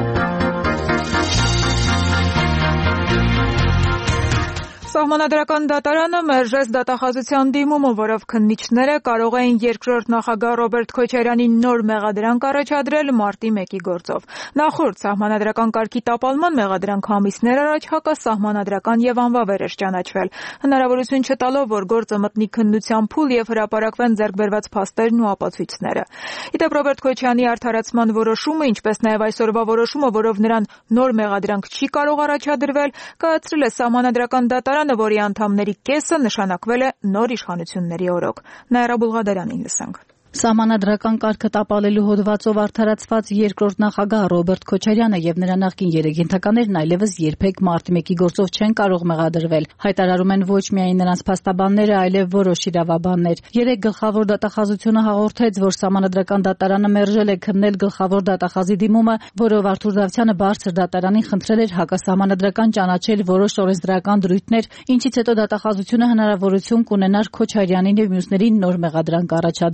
[SPEAKER 1] Սահմանադրական դատարանը մերժեց դատախազության դիմումը, որով քննիչները կարող էին երկրորդ նախագահ Ռոբերտ Քոչարյանին նոր մեղադրանք առաջադրել մարտի մեկի գործով։ Նախորդ սահմանադրական կարգի տապալման մեղադրանքը ամիսներ առաջ հակասահմանադրական եւ անվավեր էր ճանաչվել, հնարավորություն չտալով, որ գործը մտնի քննության փուլ եւ հրապարակվեն ձեռքբերված փաստերն ու ապացույցները։ Իդեպ Ռոբերտ Քոչարյանի արդարացման որոշումը, ինչպես նաեւ այսօրվա որոշումը, որով նրան նոր մեղադրանք չի կարող առաջադրվել, կայացրել է սահմանադրական դատարանը, որի անդամների կեսը նշանակվել է նոր իշխանությունների օրոք։ Նաիրա Բուլղադարյանին լսենք։
[SPEAKER 19] Սահմանադրական կարգը տապալելու հոդվածով արդարացված երկրորդ նախագահ Ռոբերտ Քոչարյանը եւ նրա նախկին երեք ենթականերն այլևս երբեք մարտի մեկի գործով չեն կարող մեղադրվել։ Հայտարարում են ոչ միայն նրանց փաստաբանները, այլև որոշ իրավաբաններ։ Երեք գլխավոր դատախազությունը հաղորդեց, որ սահմանադրական դատարանը մերժել է քննել գլխավոր դատախազի դիմումը, որով Արթուր Դավթյանը բարձր դատարանին խնդրել էր հակասահմանադրական ճանաչել որոշ օրենսդրական դրույթներ, ինչից հետո դատախազությունը հնարավորություն կունենար Քոչարյանին եւ մյուսներին նոր մեղադրանք առաջադրել։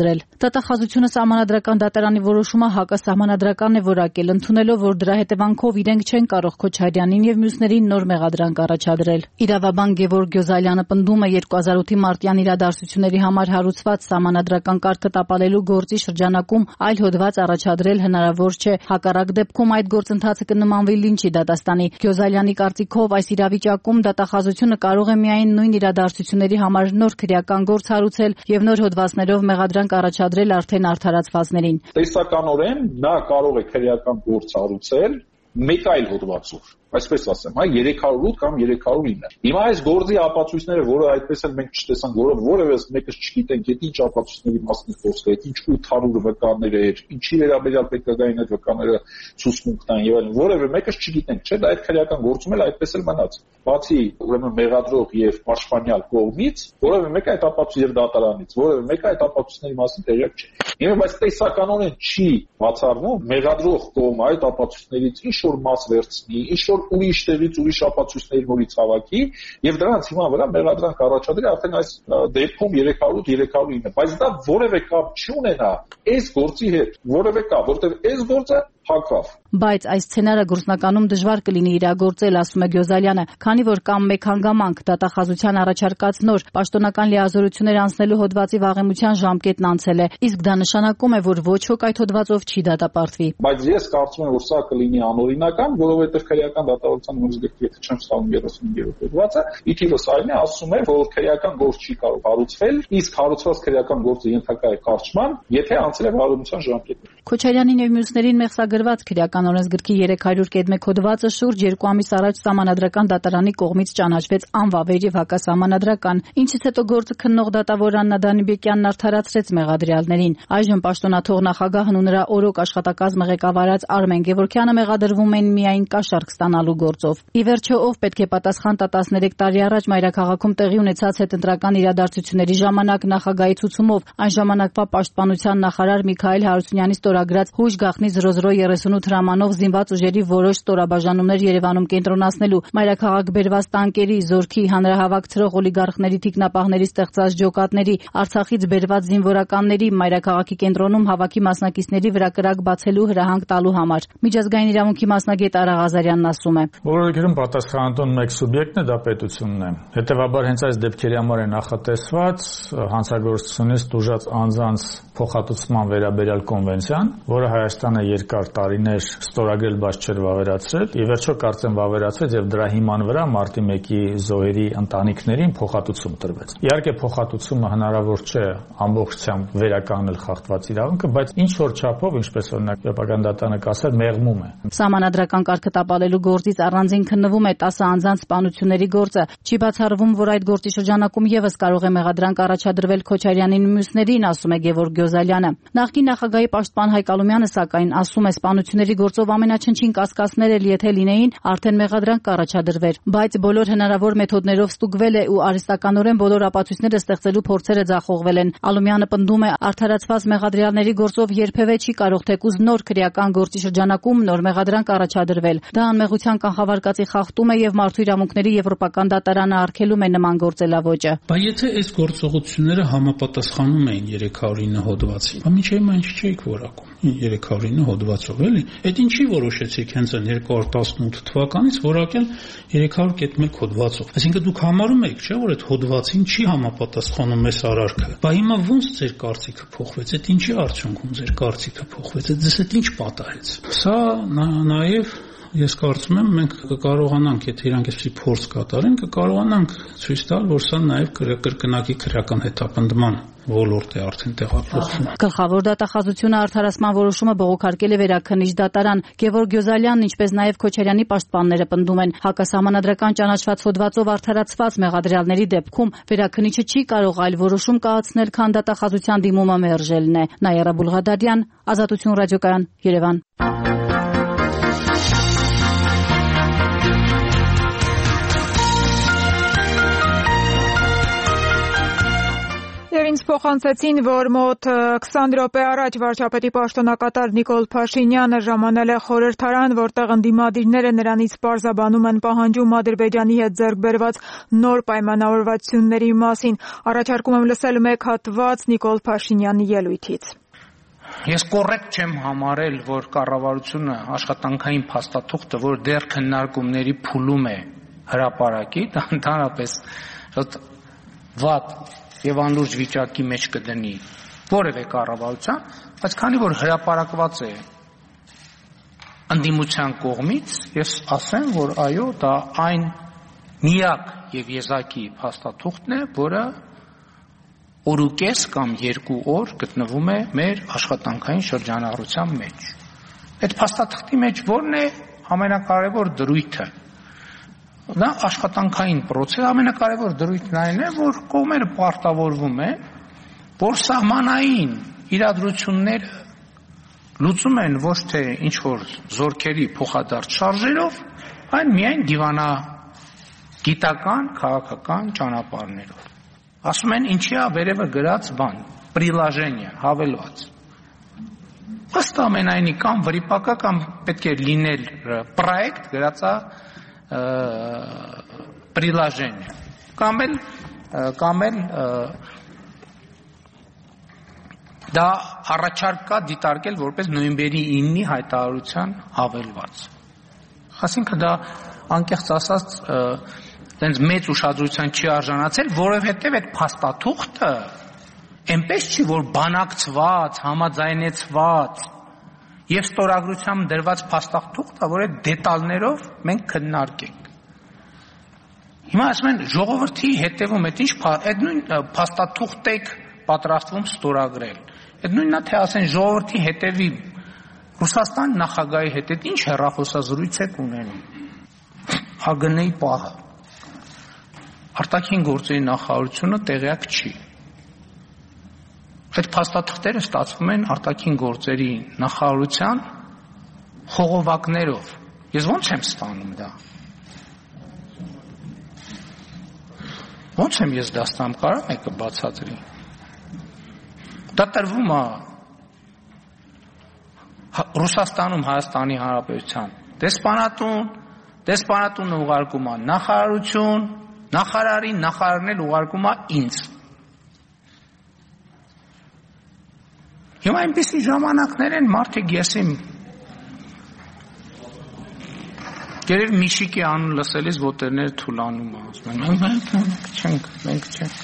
[SPEAKER 19] Դատախազությունը Սահմանադրական դատարանի որոշումը հակասահմանադրական է որակել, ընդունելով, որ դրա հետևանքով իրենք չեն կարող Քոչարյանին եւ մյուսներին նոր մեղադրանք առաջադրել։ Իրավաբան Գևորգ Գյոզալյանը պնդում է երկու հազար ութի մարտյան իրադարձությունների համար հարուցված սահմանադրական կարգը տապալելու գործի շրջանակում այլ հոդված առաջադրել հնարավոր չէ։ Հակառակ դեպքում այդ գործընթացը կնմանվի լինչի դատաստանի։ Գյոզալյանի կարծիքով այս իրավիճակում դատախազությունը կարող է միայն նույն իրադարձությունների համար նոր քրեական գործ հարուցել եւ նոր հոդվածներով մեղադրանք առաջադրել արդեն արդարացվածներին։
[SPEAKER 20] Տեսականորեն նա կարող է քրեական գործ հարուցել մեկ այլ հոդվածով, այսպես ասեմ, հա երեք հարյուր ութ կամ երեք հարյուր ինը։ Հիմա այս գործի ապացույցները, որը այդպես էլ մենք չտեսանք, որը որևէ մեկը չգիտենք, այդ ինչ ապացույցների մասին խոսքը, այդ ինչ ութ հարյուր վկաներ էր, ինչի վերաբերյալ պետք է գային այդ վկաները ցուցմունքն եւ այլն, որևէ մեկը չգիտենք, չէ՞, դա այդ քրեական գործում էլ այդպես էլ մնաց։ Բացի ուրեմն մեղադրող եւ պաշտպանյալ կողմից, որևէ մեկը այդ ապացույց եւ դատարանից, որևէ մեկը այդ ապացույցների մասին տեղյակ չէ։ Հիմա բայց տեսականորեն չի բացառվում մեղադրող կողմը այդ ապացույցներից ինչ որ մաս վերցնի, ինչ որ ուրիշ տեղից ուրիշ ապացույցների նորից հավաքի եւ դրանց հիմա վրա մեղադրանք առաջադրի արդեն այս դեպքում երեք հարյուր ութ երեք հարյուր ինը, բայց դա որևէ կապ չունենա այս գործի հետ, որևէ կապ, որտեղ այս գործը հակավ։
[SPEAKER 19] Բայց այս սցենարը գործնականում դժվար կլինի իրագործել, ասում է Գյոզալյանը, քանի որ կամ մեկ հանգամանք դատախազության առաջարկած նոր պաշտոնական լիազորություններ անցնելու հոդվածի վաղեմության ժամկետն անցել է, իսկ դա նշանակում է, որ ոչ ոք այդ հոդվածով չի դատապարտվի։
[SPEAKER 20] Բայց ես կարծում եմ, որ սա կլինի անօրինական, որովհետև քրեական դատավարության նորմատիվ, եթե չեմ սխալվում երեսուն երեք հոդվածը, ի թիվս այն է, ասում է, որ քրեական գործ չի կարող հարուցվել, իսկ հարուցված քրեական գործը ենթակա է կարճման, եթե անցել է վարումության ժամկետը։
[SPEAKER 19] Քոչարյանին եւ մյուսներին մեղսագրված քրեական օրենսգրքի երեք հարյուր մեկ հոդվածը շուրջ երկու ամիս առաջ Սահմանադրական դատարանի կողմից ճանաչվեց անվավեր եւ հակասահմանադրական, ինչից հետո գործը քննող դատավոր Աննա Դանիբեկյանն արդարացրեց մեղադրյալներին։ Այժմ պաշտոնաթող նախագահն ու նրա օրոք աշխատակազմը ղեկավարած Արմեն Գևորգյանը մեղադրվում են միայն կաշառք ստանալու գործով։ Ի վերջո, ով պետք է պատասխան տա տասներեք տարի առաջ մայրաքաղաքում տեղի ունեցած հետընտրական իրադարձությունների ժամանակ նախագահի ցուցումով այն ժամանակվա պաշտպանության նախարար Միքայել Հարությունյանի ստորագրած հույժ գաղտնի զրո զրո երեսունութ հրամանով զինված ուժերի որոշ ստորաբաժանումներ Երևանում կենտրոնացնելու, մայրաքաղաք բերված տանկերի, զորքի, հանրահավաք ցրող օլիգարխների թիկնապահների ստեղծած ջոկատների, Արցախից բերված զինվորականների, մայրաքաղաքի կենտրոնում հավաքի մասնակիցների վրա կրակ բացելու հրահանգ տալու համար։ Միջազգային իրավունքի մասնագետ Արա Ղազարյանն ասում է.
[SPEAKER 21] Բոլոր դեպքերում պատասխանատուն մեկ սուբյեկտն է, դա պետությունն է։ Հետևաբար հենց այս դեպքերի համար է նախատեսված հանցագործությունից տուժած անձանց փոխհատուցման վերաբերյալ կոնվենցիան, որը Հայաստանը երկար տարիներ ստորագրել, բայց չէր վավերացրել։ Ի վերջո կարծեմ վավերացվեց եւ դրա հիման վրա մարտի մեկի զոհերի ընտանիքներին փոխհատուցում տրվեց։ Իհարկե փոխհատուցումը հնարավոր չէ ամբողջությամբ վերականգնել խախտված իրավունքը, բայց ինչ որ չափով, ինչպես օրինակ Եվրոպական դատարանը կասել, մեղմում է։
[SPEAKER 19] Սահմանադրական կարգը տապալելու գործից առանձին քննվում է տասը անձանց սպանությունների գործը։ Չի բացառվում, որ այդ գործի շրջանակում եւս կարող է մեղադրանք առաջադրվել Քոչարյանին մյուսներին, ասում է Գևորգ Գյոզալյանը։ Նախկին նախագահի պաշտպան Հայկ Ալումյանը սակայն ասում է, սպանությունների գործով ամենաչնչին կասկածներ էլ եթե լինեին, արդեն մեղադրանք կառաջադրվեր, բայց բոլոր հնարավոր մեթոդներով ստուգվել է ու արհեստականորեն բոլոր ապացույցները ստեղծելու փորձերը ձախողվել են։ Ալումյանը պնդում է, արդարացված մեղադրյալների գործով երբևէ չի կարող թեկուզ նոր քրեական գործի շրջանակում նոր մեղադրանք առաջադրվել։ Դա անմեղության կանխավարկածի խախտում է եւ մարդու իրավունքների Եվրոպական դատարանը արգելում է նման գործելավոճը։
[SPEAKER 22] Բայց եթե այս գործողությունները համապատասխանում էին երեք հարյուր ինը հոդվածին, մինչև հիմա ինչ չէիք որակում երեք հարյուր ինը հոդվածով, էլի։ Այդ ինչի որոշեցիք հենց այն երկու հազար տասնութ թվականից որակել երեք հարյուր մեկ հոդվածով։ Այսինքն դուք համարում եք, չէ՞, որ այդ հոդվածին չի համապատասխանում այս արարքը։ Բայց հիմա ո՞նց ձեր կարծիքը փոխվեց։ Այդ ինչի արդյունքում ձեր կարծիքը փոխվեց։ Ձեզ այդ ինչ պատահեց։ Սա նաեւ ես կարծում եմ մենք կկարողանանք, եթե իրանք այսպիսի փորձ կատարեն, կկարողանանք ցույց տալ, որ սա նաև կրկնակի քրեական հետապնդման ոլորտ է արդեն տեղափոխվում։
[SPEAKER 19] Գլխավոր դատախազությունը արդարացման որոշումը բողոքարկել է Վերաքննիչ դատարան։ Գևորգ Գյոզալյանն, ինչպես նաև Քոչարյանի պաշտպանները պնդում են, հակասահմանադրական ճանաչված հոդվածով արդարացված մեղադրյալների դեպքում Վերաքննիչը չի կարող այլ որոշում կայացնել, քան դատախազության դիմումը մերժելն է։ Նաիրա Բուլղադարյան, Ազատություն ռադիոկայան, Երևան։
[SPEAKER 1] Եվ ինձ Ինձ փոխանցեցին, որ մոտ քսան րոպե առաջ վարչապետի պաշտոնակատար Նիկոլ Փաշինյանը ժամանել է խորհրդարան, որտեղ ընդդիմադիրները նրանից պարզաբանում են պահանջում Ադրբեջանի հետ ձեռք բերված նոր պայմանավորվածությունների մասին։ Առաջարկում եմ լսել մեկ հատված Նիկոլ Փաշինյանի ելույթից։
[SPEAKER 2] Ես կոռեկտ չեմ համարել, որ կառավարությունը աշխատանքային փաստաթուղթը, որ դեռ քննարկումների փուլում է հրապարակի, դա ընդհանրապես վատ եւ անլուրջ վիճակի մեջ կդնի որևէ կառավարության, բայց քանի որ հրապարակված է ընդդիմության կողմից, ես ասեմ, որ այո, դա այն միակ եւ եզակի փաստաթուղթն է, որը օրուկես կամ երկու օր գտնվում է մեր աշխատանքային շրջանառության մեջ։ Այդ փաստաթղթի մեջ ո՞րն է ամենակարևոր դրույթը։ Դա աշխատանքային process, ամենակարևոր դրույթն այն է, որ կողմերը պարտավորվում են, որ սահմանային իրադրությունները լուծում են ոչ թե ինչ որ զորքերի փոխադարձ շարժերով, այլ միայն դիվանագիտական, քաղաքական ճանապարհներով։ Ասում են ինչի է վերևը գրած բան, պրիլաժենիա, հավելված։ Ըստ ամենայնի կամ վրիպակա կամ պետք է լինել պրոյեկտ գրածա պրիլաժենիա, կամ էլ կամ էլ դա առաջարկ կա դիտարկել որպես նոյեմբերի իննի հայտարարության հավելված։ Այսինքն դա անկեղծ ասած դենց մեծ ուշադրության չի արժանացել, որովհետև այդ փաստաթուղթը այնպես չի, որ բանակցված, համաձայնեցված եւ ստորագրությամբ դրված փաստաթուղթը, որ այդ դետալներով մենք քննարկենք։ Հիմա ասում են ժողովրդի հետևում այդ ինչ այդ նույն փաստաթուղթ եք պատրաստվում ստորագրել։ Այդ նույնն է, թե ասեն ժողովրդի հետևի Ռուսաստան նախագահի հետ այդ ինչ հեռախոսազրույց եք ունենում։ ԱԳՆ-ի պահը Արտաքին գործերի նախարարությունը տեղյակ չի։ Այդ փաստաթղթերը ստացվում են արտաքին գործերի նախարարության խողովակներով։ Ես ո՞նց եմ ստանում դա։ Ո՞նց եմ ես դա ստանում, կարող եք բացատրի։ Դա տրվում է Ռուսաստանում Հայաստանի Հանրապետության դեսպանատուն, դեսպանատունը ուղարկում է նախարարություն, նախարարին, նախարարն էլ ուղարկում է ինձ։ Հիմա այնպիսի ժամանակներ են, մարդիկ ես իմ գերև Միշիկի անուն լսելիս ոտերները թուլանում է, ասում են, մենք չենք, մենք չենք։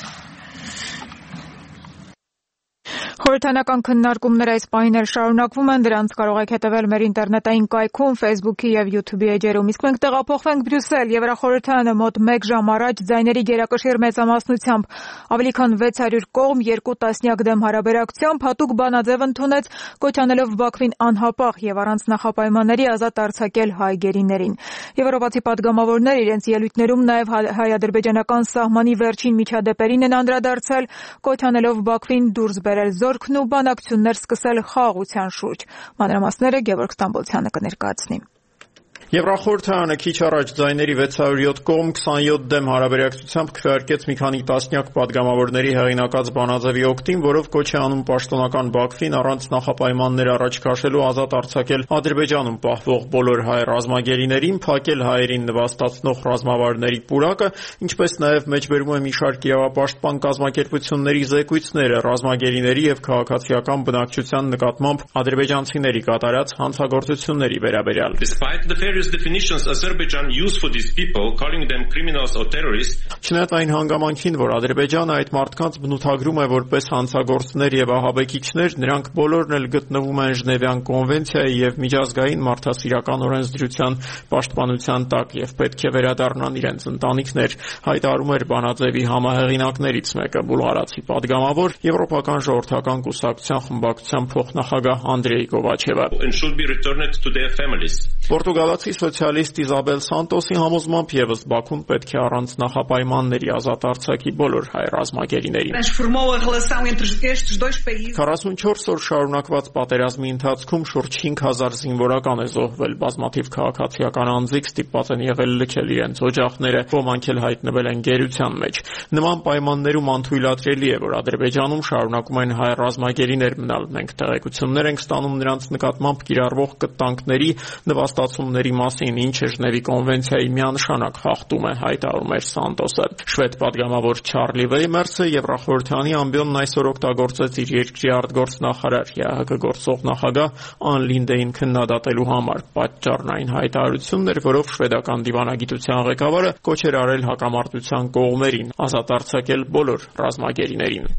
[SPEAKER 1] Խորհրդանական քննարկումները այս պահին էլ շարունակվում են, դրանց կարող եք հետևել մեր ինտերնետային կայքում, Facebook-ի եւ YouTube-ի էջերում։ Իսկ մենք տեղափոխվենք Բրյուսել, Եվրախորհրդարանը մոտ մեկ ժամ առաջ ձայների գերակշիռ մեծամասնությամբ ավելի քան վեց հարյուր կողմ, երկու տասնյակ դեմ հարաբերակցությամբ հատուկ բանաձև ընդունեց, կոչ անելով Բաքվին անհապաղ եւ առանց նախապայմանների ազատ արձակել հայ գերիներին։ Եվրոպացի պատգամավորներ իրենց ելույթներում նաեւ հայ-ադրբեջանական սահմանի վերջին միջադեպերին են անդրադարձել, կոչ անելով Բաքվին դուրս բերել զորքն ու բանակցություններ սկսել խաղաղության շուրջ։ Մանրամասները Գևորգ Ստամբոլցյանը կներկայացնի։
[SPEAKER 3] Եվրախորհրդարանը քիչ առաջ ձայների վեց հարյուր յոթ կողմ քսանյոթ դեմ հարաբերակցությամբ քվեարկեց մի քանի տասնյակ падգամավորների հեղինակած բանաձևի օգտին, որով կոչ է անում պաշտոնական Բաքվին առանց նախապայմաններ առաջ քաշելու ազատ արձակել Ադրբեջանում պահվող բոլոր հայ ռազմագերիներին, փակել հայերին նվաստացնող ռազմավարների պուրակը, ինչպես նաև մեջբերում է մի շարք իրավապաշտպան կազմակերպությունների զեկույցները ռազմագերիների եւ քաղաքացիական բնակչության նկատմամբ ադրբեջանցիների կատարած հանցագործությունների վերաբերյալ։
[SPEAKER 4] definitions Azerbaijan use for these people, calling them criminals or terrorists.
[SPEAKER 3] Չնայած այն հանգամանքին, որ Ադրբեջանը այդ մարդկանց բնութագրում է որպես հանցագործներ եւ ահաբեկիչներ, նրանք բոլորն էլ գտնվում են Ժնևյան կոնվենցիայի եւ միջազգային մարդասիրական օրենսդրության պաշտպանության տակ եւ պետք է վերադառնան իրենց ընտանիքներ, հայտարարում էր բանաձևի համահեղինակներից մեկը բուլղարացի падգամավոր Եվրոպական ժողովրդական կուսակցության խմբակցության փոխնախագահ Անդրեյ Կովաչևը։
[SPEAKER 4] And should be returned to their families.
[SPEAKER 3] Պորտուգալացի սոցիալիստ Իզաբել Սանտոսի համոզմամբ եւս Բաքուն պետք է առանց նախապայմանների ազատ արձակի բոլոր հայ ռազմագերիներին։ քառասունչորս օր շարունակված պատերազմի ընթացքում շուրջ հինգ հազար զինվորական է զոհվել, բազմաթիվ քաղաքացիական անձիկ ստիպված են եղել լքել իրենց օջախները, ոմանք էլ հայտնվել են գերության մեջ։ Նման պայմաններում անթույլատրելի է, որ Ադրբեջանում շարունակում են հայ ռազմագերիներ մնալ։ Մենք տեղեկություններ ենք ստանում նրանց նկատմամբ կիրառվող կտանքների նվաստացումների մասին, ինչը Ժնևի կոնվենցիայի միանշանակ խախտում է, հայտարարում էր Սանտոսը։ Շվեդ պատգամավոր Չարլի Վեյմերսը Եվրախորհրդանի ամբիոնն այսօր օգտագործեց իր երկրի արտգործնախարար ԵԱՀԿ գործող նախագահ Ան Լինդեին քննադատելու համար։ Պատճառն այն հայտարարությունն էր, որով շվեդական դիվանագիտության ղեկավարը կոչ էր արել հակամարտության կողմերին ազատ արձակել բոլոր ռազմագերիներին։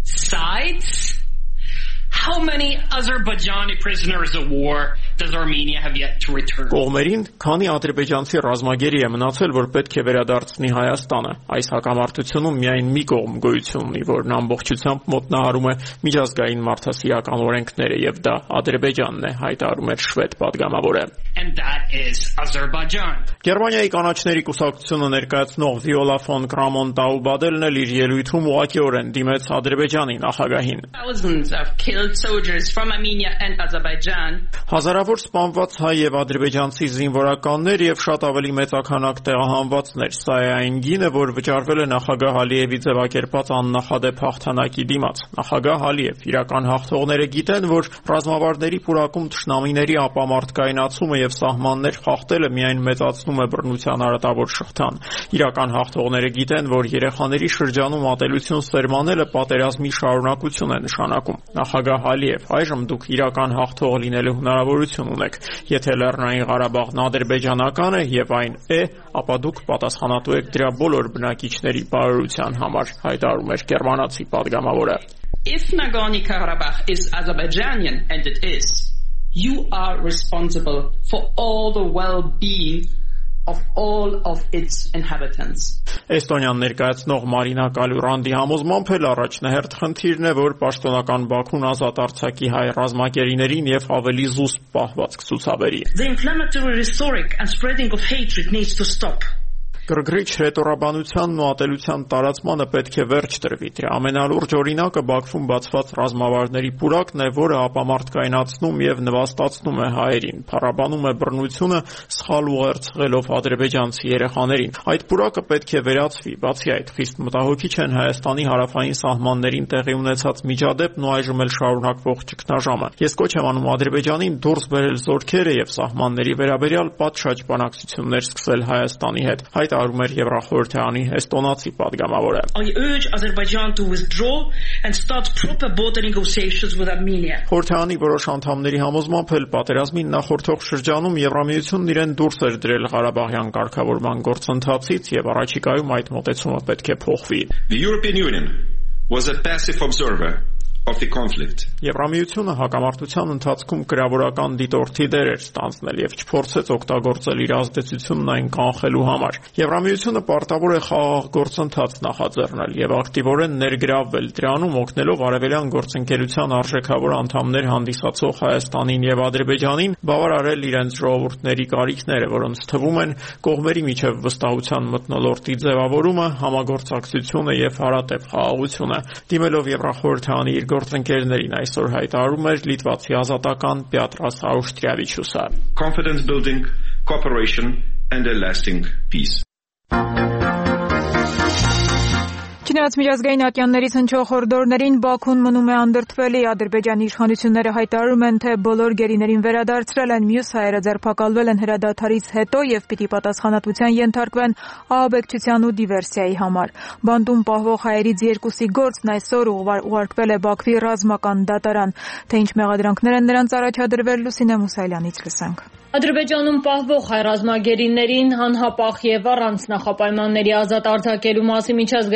[SPEAKER 6] How many Azerbaijani prisoners of war does Armenia have yet to return?
[SPEAKER 3] Կողմերին քանի ադրբեջանցի ռազմագերի է մնացել, որ պետք է վերադարձնի Հայաստանը։ Այս հակամարտությունում միայն մի կողմ գոյություն ունի, որն ամբողջությամբ մոտնահարում է միջազգային մարդասիրական օրենքները, եւ դա Ադրբեջանն է, հայտարարում էր շվեդ պատգամավորը։
[SPEAKER 6] And that is Azerbaijan.
[SPEAKER 3] Գերմանիայի կանաչների կուսակցությունը ներկայացնող Վիոլա ֆոն Կրամոն Տաուբադելն էլ իր ելույթում ուղղակիորեն դիմեց Ադրբեջանի նախագահին։
[SPEAKER 6] Thousands of killed soldiers from Armenia and Azerbaijan.
[SPEAKER 3] Հազարավոր սպանված հայ եւ ադրբեջանցի զինվորականներ եւ շատ ավելի մեծաքանակ տեղահանվածներ։ Սա է այն գինը, որ վճարվել է նախագահ Ալիևի ձևակերպած աննախադեպ հաղթանակի դիմաց։ Նախագահ Ալիև իրական հաղթողները գիտեն, որ ռազմավարների պուրակում թշնամիների ապամարտկայնացումը եւ սահմաններ խախտելը միայն մեծացնում է բռնության արատավոր շղթան։ Իրական հաղթողները գիտեն, որ երեխաների շրջանում ատելություն սերմանելը պատերազմի շարունակություն է նշանակում։ Նախագահ Ալիև, այժմ դուք իրական հաղթող լինելու հնարավորություն ունեք։ Եթե Լեռնային Ղարաբաղն ադրբեջանական է եւ այն է, ապա դուք պատասխանատու եք դրա բոլոր բնակիչների բարօրության համար, հայտարարում էր գերմանացի падգամավորը։
[SPEAKER 6] If Nagorno-Karabakh is Azerbaijanian, and it is, you are responsible for all the well-being of all of its inhabitants.
[SPEAKER 3] Էստոնիան ներկայացնող Մարինա Կալյուրանդի համոզմամբ էլ առաջնահերթ խնդիրն է, որ պաշտոնական Բաքուն ազատ արձակի հայ ռազմագերիներին եւ ավելի զուսպ պահվածք ցուցաբերի։
[SPEAKER 6] The inflammatory rhetoric and spreading of hatred needs to stop.
[SPEAKER 3] Գրգռիչ հետորաբանությանն ու ատելության տարածմանը պետք է վերջ տրվի։ Դրա ամենալուրջ օրինակը Բաքվում բացված ռազմավարների պուրակն է, որը ապամարտկայնացնում եւ նվաստացնում է հայերին, փառաբանում է բռնությունը, սխալ ուղերձղելով ադրբեջանցի երեխաներին։ Այդ պուրակը պետք է վերացվի։ Բացի այդ, խիստ մտահոգիչ են Հայաստանի հարավային սահմաններին տեղի ունեցած միջադեպն ու այժմ էլ շարունակվող ճգնաժամը։ Ես կոչ եմ անում Ադրբեջանին դուրս բերել զորքերը եւ սահմանների վերաբերյալ պատշաճ բանակցություններ սկսել Հայաստանի հետ։ Հայտարարում էր Եվրախորհրդանի էստոնացի падգամավորը։
[SPEAKER 6] I urge Azerbaijan to withdraw and start proper border negotiations with Armenia.
[SPEAKER 3] Խորհրդանի որոշ անդամների համոզմամբ էլ պատերազմին նախորդող շրջանում Եվրամիությունն իրեն դուրս էր դրել Ղարաբաղյան կարգավորման գործընթացից եւ առաջիկայում այդ մոտեցումը պետք է փոխվի։
[SPEAKER 4] The European Union was a passive observer of the conflict.
[SPEAKER 3] Եվրամիությունը հակամարտության ընթացքում գրավորական դիտորդի դեր էր ստանձնել եւ չփորձեց օգտագործել իր ազդեցությունն այն կանխելու համար։ Եվրամիությունը պարտավոր է խաղաղ գործընթաց նախաձեռնել եւ ակտիվորեն ներգրավվել դրանում, օգնելով արևելյան գործընկերության արժեքավոր անդամներ հանդիսացող Հայաստանին եւ Ադրբեջանին բավարարել իրենց ժողովուրդների կարիքները, որոնց թվում են կողմերի միջև վստահության մթնոլորտի ձևավորումը, համագործակցությունը եւ հարատև խաղաղությունը։ Դիմելով Եվրախորհրդանի իր գործընկերներին այսօր հայտարարում էր լիտվացի ազատական Պյատրաս Աուշտրիավիչուսը։
[SPEAKER 4] Confidence building, cooperation and a lasting peace.
[SPEAKER 1] Չնայած միջազգային ատյաններից հնչող հորդորներին Բաքուն մնում է անդրդվելի։ Ադրբեջանի իշխանությունները հայտարարում են, թե բոլոր գերիներին վերադարձրել են, մյուս հայերը ձերբակալվել են հրադադարից հետո եւ պիտի պատասխանատվության ենթարկվեն ահաբեկչության ու դիվերսիայի համար։ Բանտում պահվող հայերից երկուսի գործն այսօր ուղարկվել է Բաքվի ռազմական դատարան։ Թե ինչ մեղադրանքներ են նրանց առաջադրվել, Լուսինե Մուսայելյանից լսենք։
[SPEAKER 5] Ադրբեջանում պահվող հայ ռազմագերիներին անհապաղ եւ առանց նախապայմանների ազատ արձակելու մասին միջազգային կառույցը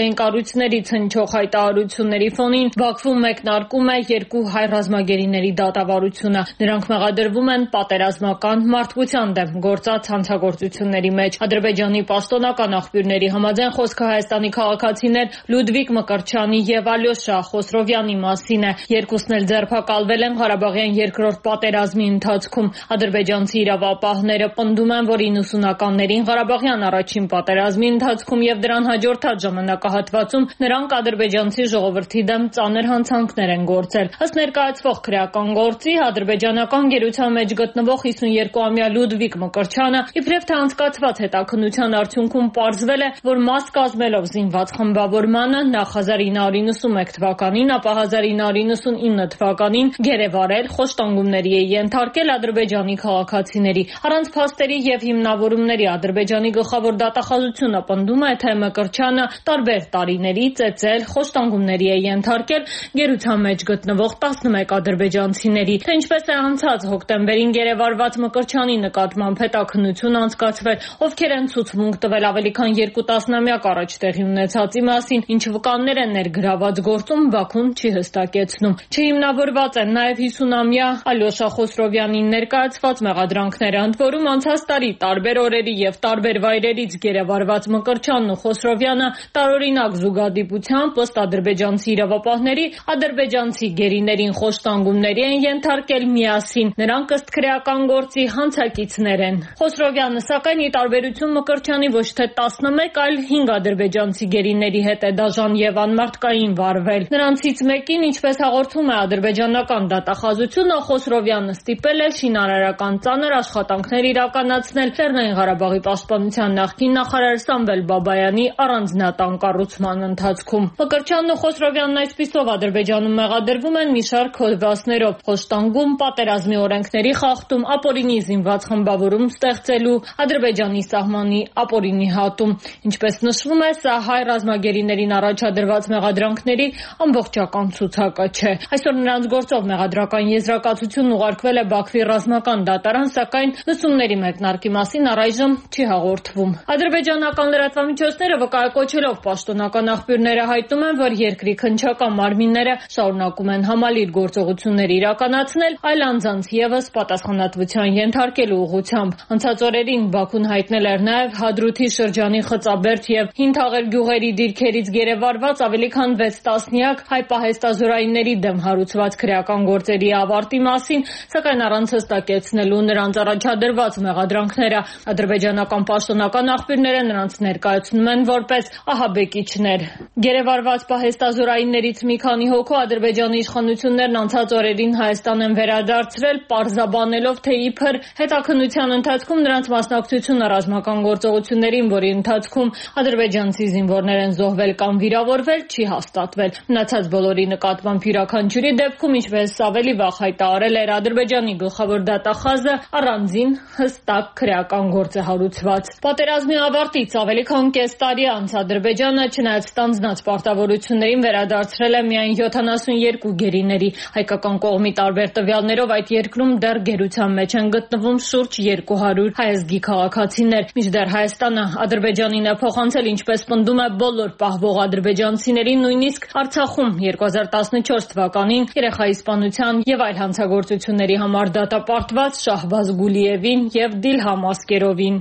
[SPEAKER 5] կառույցներից հնչող հայտարարությունների ֆոնին Բաքվում մեկնարկում է երկու հայ ռազմագերիների դատավարությունը։ Նրանք մեղադրվում են պատերազմական մարդկության դեմ գործած հանցագործությունների մեջ։ Ադրբեջանի պաշտոնական աղբյուրների համաձայն խոսքը Հայաստանի քաղաքացիներ Լյուդվիգ Մկրտչյանի եւ Ալյոշա Խոսրովյանի մասին է։ Երկուսն էլ ձերբակալվել են Ղարաբաղյան երկրորդ պատերազմի ընթացքում։ Ադրբեջանցի իրավապահները պնդում են, որ իննսունականներին Ղարաբաղյան առաջին պատերազմի ընթացքում եւ դրան հաջորդած ժամանակահատվածում նրանք ադրբեջանցի ժողովրդի դեմ ծանր հանցանքներ են գործել։ Ըստ ներկայացվող քրեական գործի ադրբեջանական գերության մեջ գտնվող հիսունյոթամյա Լյուդվիգ Մկրտչյանը իբրև թե անցկացված հետաքննության արդյունքում պարզվել է, որ մաս կազմելով զինված խմբավորմանը նախ հազար ինը հարյուր իննսունմեկ թվականին, ապա հազար ինը հարյուր իննսունինը թվականին գերեվարել, խոշտանգումների է ենթարկել ադրբեջանի քաղաքացիների։ Առանց փաստերի եւ հիմնավորումների Ադրբեջանի գլխավոր դատախազությունը պնդում է, թե Մկրտչյանը տարբեր տարիների ծեծել, խոշտանգումների է ենթարկել գերության մեջ գտնվող տասնմեկ ադրբեջանցիների։ Թե ինչպես է անցած հոկտեմբերին գերեվարված Մկրտչյանի նկատմամբ հետաքննություն անցկացվել, ովքեր են ցուցմունք տվել ավելի քան երկու տասնամյակ առաջ տեղի ունեցածի մասին, ինչ վկաններ են ներգրաված գործում, Բաքուն չի հստակեցնում։ Չհիմնավորված են նաև հիսունամյա Ալյոշա Խոսրովյանին ներկայացված մեղադրանքները, ընդ որում անցած տարի տարբեր օրերի եւ տարբեր վայրերից գերեվարված Մկրտչյանն ու Խոսրովյանը տարօրինակ զուգադիպությամբ ըստ ադրբեջանցի իրավապահների ադրբեջանցի գերիներին խոշտանգումների են ենթարկել միասին։ Նրանք ըստ քրեական գործի հանցակիցներ են։ Խոսրովյանը սակայն ի տարբերություն Մկրտչյանի ոչ թե տասնմեկ, այլ հինգ ադրբեջանցի գերիների հետ է դաժան եւ անմարտկային վարվել։ Նրանցից մեկին, ինչպես հաղորդում է ադրբեջանական դատախազությունը, Խոսրովյանը ստիպել է շինարարական ծանր աշխատանքներ իրականացնել Լեռնային Ղարաբաղի պաշտպանության նախկին նախարար Սամվել Բաբայանի առանձնատան կառուցման ընթացքում։ Մկրտչյանն ու Խոսրովյանն այսպիսով Ադրբեջանում մեղադրվում են մի շարք հոդվածներով՝ խոշտանգում, պատերազմի օրենքների խախտում, ապօրինի զինված խմբավորում ստեղծելու, Ադրբեջանի սահմանի ապօրինի հատում։ Ինչպես նշվում է, սա հայ ռազմագերիներին առաջադրված մեղադրանքների ամբողջական ցուցակը չէ։ Այսօր նրանց գործով մեղադրական եզրակացությունն ուղարկվել է Բաքվի ռազմական դատարան, սակայն լսումների մեկնարկի մասին առայժմ չի հաղորդվում։ Ադրբեջանական լրատվամիջոցները վկայակոչելով պաշտոնական աղբյուրները հայտնում են, որ երկրի քննչական մարմինները շարունակում են համալիր գործողություններ իրականացնել, այլ անձանց ևս պատասխանատվության ենթարկելու ուղղությամբ։ Անցած օրերին Բաքուն հայտնել էր նաև Հադրութի շրջանի Խծաբերդ եւ Հինթաղեր գյուղերի դիրքերից գերեվարված ավելի քան վեց տասնյակ հայ պահեստազորայինների դեմ հարուցված քրեական գործերի ավարտի մասին, սակայն առանց հստակեցնելու նրանց առաջադրված մեղադրանքները։ Ադրբեջանական պաշտոնական աղբյուրները նրանց ներկայացնում են որպես ահաբեկիչներ։ Գերեվարված պահեստազորայիններից մի քանի հոգու Ադրբեջանի իշխանություններն անցած օրերին Հայաստան են վերադարձրել, պարզաբանելով, թե իբր հետաքննության ընթացքում նրանց մասնակցությունը ռազմական գործողություններին, որի ընթացքում ադրբեջանցի զինվորներ են զոհվել կամ վիրավորվել, չի հաստատվել։ Մնացած բոլորի նկատմամբ յուրաքանչյուրի դեպքում, ինչպես ավելի վաղ հայտարարել էր Ադրբեջանի գլխավոր դատախազը, առանձին հստակ քրեական գործ է հարուցված։ Պատերազմի ավարտից ավելի քան կես տարի անց Ադրբեջանը, չնայած ստանձնած պարտավորություններին, վերադարձրել է միայն յոթանասունյոթ գերիների։ Հայկական կողմի տարբեր տվյալներով այդ երկրում դեռ գերության մեջ են գտնվում շուրջ երկու հարյուր հայազգի քաղաքացիներ։ Մինչդեռ Հայաստանը Ադրբեջանին է փոխանցել, ինչպես պնդում է, բոլոր պահվող ադրբեջանցիներին, նույնիսկ Արցախում երկու հազար տասնչորս թվականին երեխայի սպանության եւ այլ հանցագործությունների համար դատապարտված Շահբազ Գուլիևին եւ Դիլհամ Ասկերովին։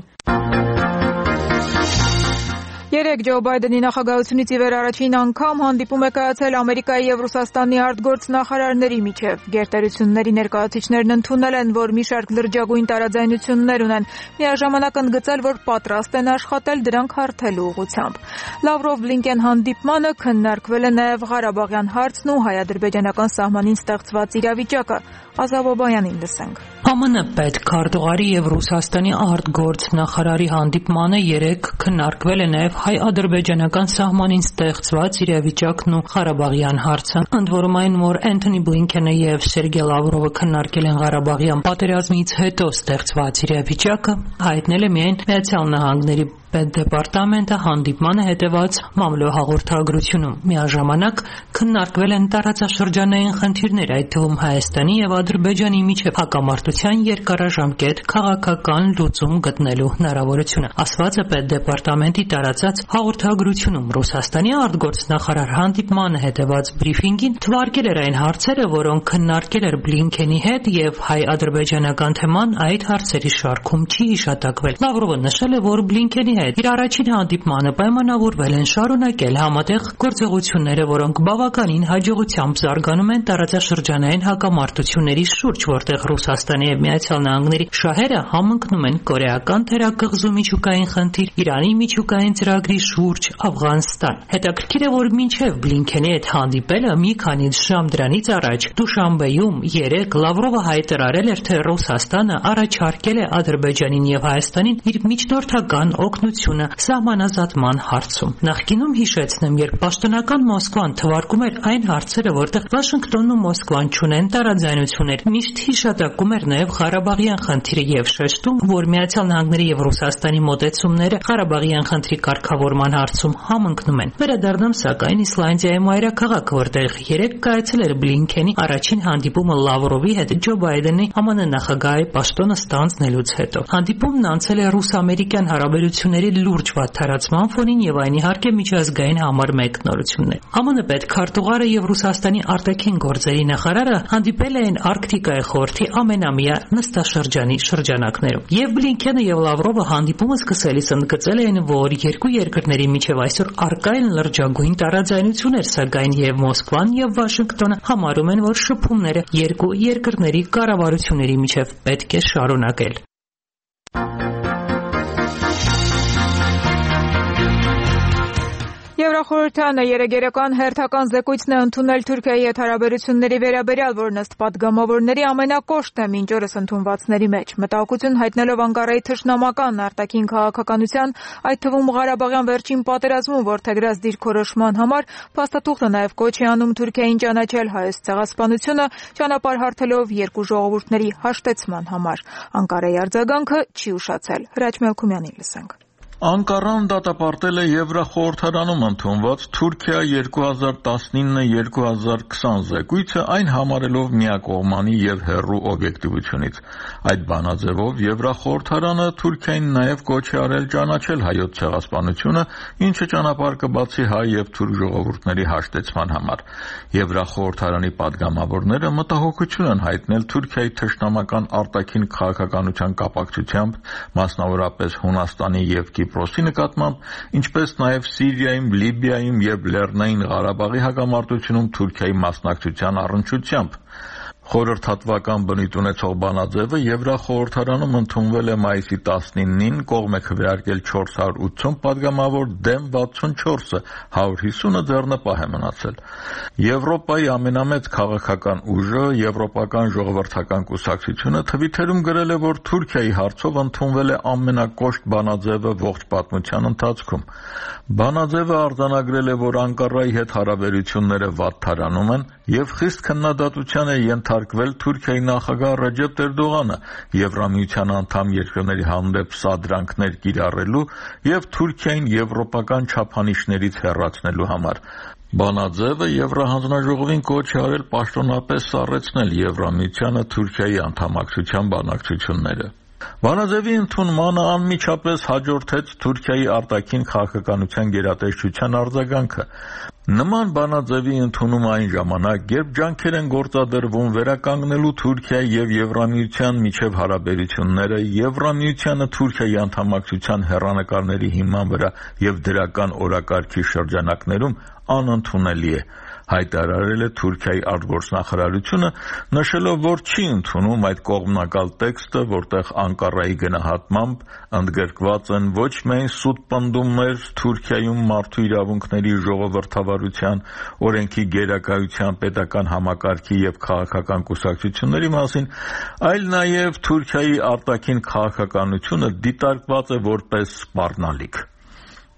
[SPEAKER 1] Երեկ Ջո Բայդենի նախագահությունից ի վեր առաջին անգամ հանդիպում է կայացել Ամերիկայի եւ Ռուսաստանի արտգործնախարարների միջև։ Գերտերությունների ներկայացուցիչներն ընդունել են, որ մի շարք լրջագույն տարաձայնություններ ունեն, միաժամանակ ընդգծել, որ պատրաստ են աշխատել դրանք հարթելու ուղղությամբ։ Լավրով-Բլինկեն հանդիպմանը քննարկվել է նաեւ Ղարաբաղյան հարցն ու հայ-ադրբեջանական սահմանին ստեղծված իրավիճակը։ Ազավոբայանին լսենք։
[SPEAKER 7] ԱՄՆ պետքարտուղարի եւ Ռուսաստանի արտգործնախարարի հանդիպմանը երեկ քննարկվել է նաեւ հայ-ադրբեջանական սահմանին ստեղծված իրավիճակն ու Ղարաբաղյան հարցը։ Ընդ որում այն, որ Անթոնի Բլինքենը եւ Սերգեյ Լավրովը քննարկել են Ղարաբաղյան պատերազմից հետո ստեղծված իրավիճակը, հայտնել է միայն Միացյալ Նահանգների Պետդեպարտամենտը հանդիպմանը հետևած մամլոյհաղորդագրությունում միաժամանակ քննարկվել են տարածաշրջանային խնդիրներ, այդ թվում Հայաստանի եւ Ադրբեջանի միջև հակամարտության երկարաժամկետ քաղաքական լուծում գտնելու հնարավորությունը։ Ասված է Պետդեպարտամենտի տարածած հաղորդագրությունում։ Ռուսաստանի արտգործնախարար հանդիպմանը հետևած բրիֆինգին թվարկել էր այն հարցերը, որոնք քննարկել էր Բլինքենի հետ, եւ հայ-ադրբեջանական թեման այդ հարցերի շարքում չի հիշատակվել։ Լավրովը նշել է, որ Բլինքենի հետ իր առաջին հանդիպմանը պայմանավորվել են շարունակել համատեղ գործողությունները, որոնք բավականին հաջողությամբ զարգանում են տարածաշրջանային հակամարտությունների շուրջ, որտեղ Ռուսաստանի եւ Միացյալ Նահանգների շահերը համընկնում են կորեական թերակղզու միջուկային խնդիր, Իրանի միջուկային ծրագրի շուրջ, Աֆղանստան։ Հետաքրքիր է, որ մինչև Բլինքենի հետ հանդիպելը մի քանի ժամ դրանից առաջ Դուշանբեում երեկ Լավրովը հայտարարել էր, թե Ռուսաստանը առաջարկել է Ադրբեջանին եւ Հայաստանին իր միջնորդական օգնությունը սահմանազատման հարցում։ Նախկինում հիշեցնեմ, երբ պաշտոնական Մոսկվան թվարկում էր այն հարցերը, որտեղ Վաշինգտոնն ու Մոսկվան չունեն տարաձայնություններ, միշտ հիշատակում էր նաեւ Ղարաբաղյան խնդիրը եւ շեշտում, որ Միացյալ Նահանգների եւ Ռուսաստանի մոտեցումները Ղարաբաղյան խնդրի կարգավորման հարցում համընկնում են։ Վերադառնամ սակայն Իսլանդիայի մայրաքաղաք, որտեղ երեկ կայացել էր Բլինքենի առաջին հանդիպումը Լավրովի հետ Ջո Բայդենի ԱՄՆ նախագահի պաշտոնը ստանձնելուց հետո։ Հանդիպումն անցել է ռուս-ամերիկյան հարաբերությունների լուրջ վատթարացման ֆոնին եւ այն իհարկե միջազգային համար մեկնորությունն է։ ԱՄՆ պետքարտուղարը եւ Ռուսաստանի արտաքին գործերի նախարարը հանդիպել էին Արկտիկայի խորհրդի ամենամյա նստաշրջանի շրջանակներում։ Եվ Բլինքենը եւ Լավրովը հանդիպումը սկսելիս ընդգծել էին, որ երկու երկրների միջև այսօր առկա են լրջագույն տարաձայնություններ, սակայն եւ Մոսկվան եւ Վաշինգտոնը համարում են, որ շփումները երկու երկրների կառավարությունների միջև պետք է շարունակել։
[SPEAKER 1] Եվրախորհրդանը երեգերական հերթական զեկույցն է ընդունել Թուրքիայի հետ հարաբերությունների վերաբերյալ, որն ըստ պատգամավորների ամենակոշտն է մինչ օրս ընդունվածների մեջ։ Մտահոգություն հայտնելով Անկարայի թշնամական արտաքին քաղաքականության, այդ թվում Ղարաբաղյան վերջին պատերազմում որդեգրած դիրքորոշման համար, փաստաթուղթը նաև կոչ է անում Թուրքիային ճանաչել Հայոց ցեղասպանությունը, ճանապարհ հարթելով երկու ժողովուրդների հաշտեցման համար։ Անկարայի արձագանքը չի ուշացել։ Հրաչ Մելքումյանին լսենք։
[SPEAKER 8] Անկարան դատապարտել է Եվրախորհրդարանում ընդունված Թուրքիա երկու հազար տասնինը երկու հազար քսան զեկույցը, այն համարելով միակողմանի եւ հեռու օբյեկտիվությունից։ Այդ բանաձևով Եվրախորհրդարանը Թուրքիային նաեւ կոչ է արել ճանաչել Հայոց ցեղասպանությունը, ինչը ճանապարհ կբացի հայ եւ թուրք ժողովուրդների հաշտեցման համար։ Եվրախորհրդարանի падգամավորները մտահոգություն են հայտնել Թուրքիայի թշնամական արտաքին քաղաքականության կապակցությամբ, մասնավորապես Հունաստանի եւ Կիպրոսի նկատմամբ, ինչպես նաև Սիրիայում, Լիբիայում եւ Լեռնային Ղարաբաղի հակամարտությունում Թուրքիայի մասնակցության առնչությամբ։ Խորհրդատվական բնույթ ունեցող բանաձևը Եվրախորհրդարանում ընդունվել է մայիսի տասնինին, կողմ է քվեարկել չորս հարյուր ութսուն падգամավոր, դեմ վաթսունչորսը, հարյուր հիսունը ձեռնպահ է մնացել։ Եվրոպայի ամենամեծ քաղաքական ուժը, Եվրոպական ժողովրդական կուսակցությունը թվիթերում գրել է, որ Թուրքիայի հարցով ընդունվել է ամենակոշտ բանաձևը ողջ պատմության ընթացքում։ Բանաձևը արձանագրել է, որ Անկարայի հետ հարաբերությունները վատթարանում են եւ խիստ քննադատության է ենթարկվել Թուրքիայի նախագահ Ռեջեփ Էրդողանը Եվրամիության անդամ երկրների հանդեպ սադրանքներ կիրառելու եւ Թուրքիային եվրոպական չափանիշներից հեռացնելու համար։ Բանաձևը Եվրահանձնաժողովին կոչ է արել պաշտոնապես սառեցնել Եվրամիությանը Թուրքիայի անդամակցության բանակցությունները։ Բանաձևի ընդունմանը անմիջապես հաջորդեց Թուրքիայի արտաքին քաղաքականության գերատեսչության արձագանքը։ Նման բանաձևի ընդունումը այն ժամանակ, երբ ջանքեր են գործադրվում վերականգնելու Թուրքիայի եւ Եվրամիության միջև հարաբերությունները, Եվրամիությանը Թուրքիայի անդամակցության հեռանկարների հիման վրա եւ դրական օրակարգի շրջանակներում անընդունելի է, հայտարարել է Թուրքիայի արտգործնախարարությունը, նշելով, որ չի ընդունում այդ կողմնակալ տեքստը, որտեղ Անկարայի գնահատմամբ ընդգրկված են ոչ միայն սուտ պնդումներ Թուրքիայում մարդու իրավունքների ժողովրդավարության, օրենքի գերակայության, պետական համակարգի եւ քաղաքական կուսակցությունների մասին, այլ նաեւ Թուրքիայի արտաքին քաղաքականությունը դիտարկված է որպես սպառնալիք։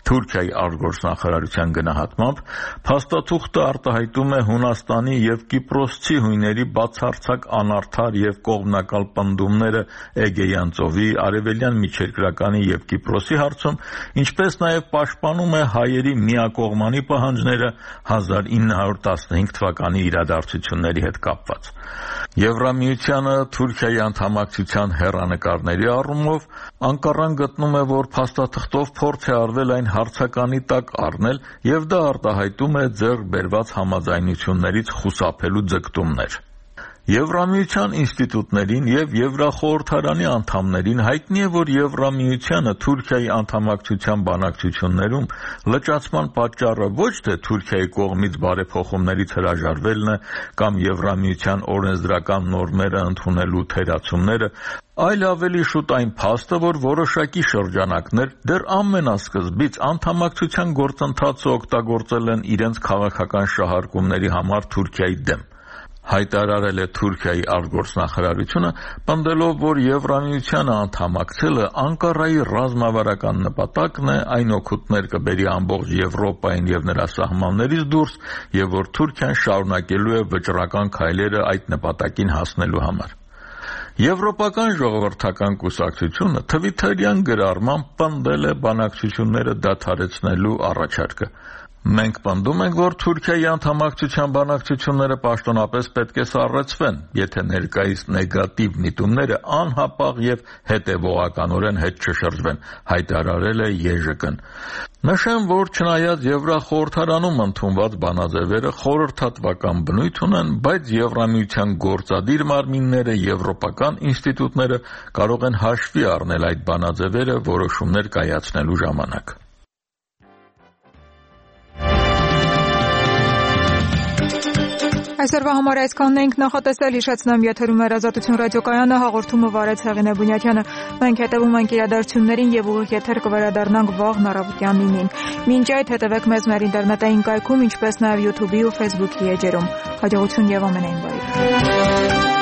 [SPEAKER 8] Թուրքիայի արտգործնախարարության գնահատմամբ փաստաթուղթը արտահայտում է Հունաստանի եւ Կիպրոսցի հույների բացարձակ անարդար եւ կողմնակալ պնդումները Էգեյան ծովի, Արևելյան միջերկրականի եւ Կիպրոսի հարցում, ինչպես նաեւ պաշտպանում է հայերի միակողմանի պահանջները հազար ինը հարյուր տասնհինգ թվականի իրադարձությունների հետ կապված։ Եվրամիությանը Թուրքիայի անդամակցության հեռանկարների առումով Անկարան գտնում է, որ փաստաթղթով փորձ է արվել այն հարցականի տակ առնել եւ դա արտահայտում է ձեռք բերված համաձայնություններից խուսափելու ձգտումներ։ Եվրամիության ինստիտուտներին եւ Եվրախորհրդարանի անդամներին հայտնի է, որ Եվրամիությանը Թուրքիայի անդամակցության բանակցություններում լճացման պատճառը ոչ թե Թուրքիայի կողմից բարեփոխումներից հրաժարվելն է կամ Եվրամիության օրենսդրական նորմերը ընդունելու թերացումները, այլ ավելի շուտ այն փաստը, որ որոշակի շրջանակներ դեռ ամենասկզբից անդամակցության գործընթացը օգտագործել են իրենց քաղաքական շահարկումների համար Թուրքիայի դեմ։ Հայտարարել է Թուրքիայի արտգործնախարարությունը, պնդելով, որ Եվրամիությանը անդամակցելը Անկարայի ռազմավարական նպատակն է, այն օգուտներ կբերի ամբողջ Եվրոպային եւ նրա սահմաններից դուրս, եւ որ Թուրքիան շարունակելու է վճռական քայլերը այդ նպատակին հասնելու համար։ Եվրոպական ժողովրդական կուսակցությունը թվիթերյան գրառմամբ պնդել է բանակցությունները դադարեցնելու առաջարկը։ Մենք պնդում ենք, որ Թուրքիայի անդամակցության բանակցությունները պաշտոնապես պետք է սառեցվեն, եթե ներկայիս նեգատիվ միտումները անհապաղ եւ հետեւողականորեն հետ չշրջվեն, հայտարարել է Է Ժ Կն։ Նշեմ, որ չնայած Եվրախորհրդարանում ընդունված բանաձևերը խորհրդատվական բնույթ ունեն, բայց Եվրամիության գործադիր մարմինները, եվրոպական ինստիտուտները կարող են հաշվի առնել այդ բանաձևերը որոշումներ կայացնելու ժամանակ։
[SPEAKER 1] Այսօրվա համար այսքանն ենք նախատեսել, հիշեցնեմ, եթերում էր Ազատություն ռադիոկայանը, հաղորդումը վարեց Հեղինե Բունյակյանը։ Մենք հետևում ենք իրադարձություններին եւ ուղիղ եթեր կվերադառնանք վաղն առավոտյան նույնին։ Մինչ այդ հետևեք մեզ մեր ինտերնետային կայքում, ինչպես նաեւ YouTube-ի ու Facebook-ի էջերում։ Հաջողություն եւ ամենայն բարիք։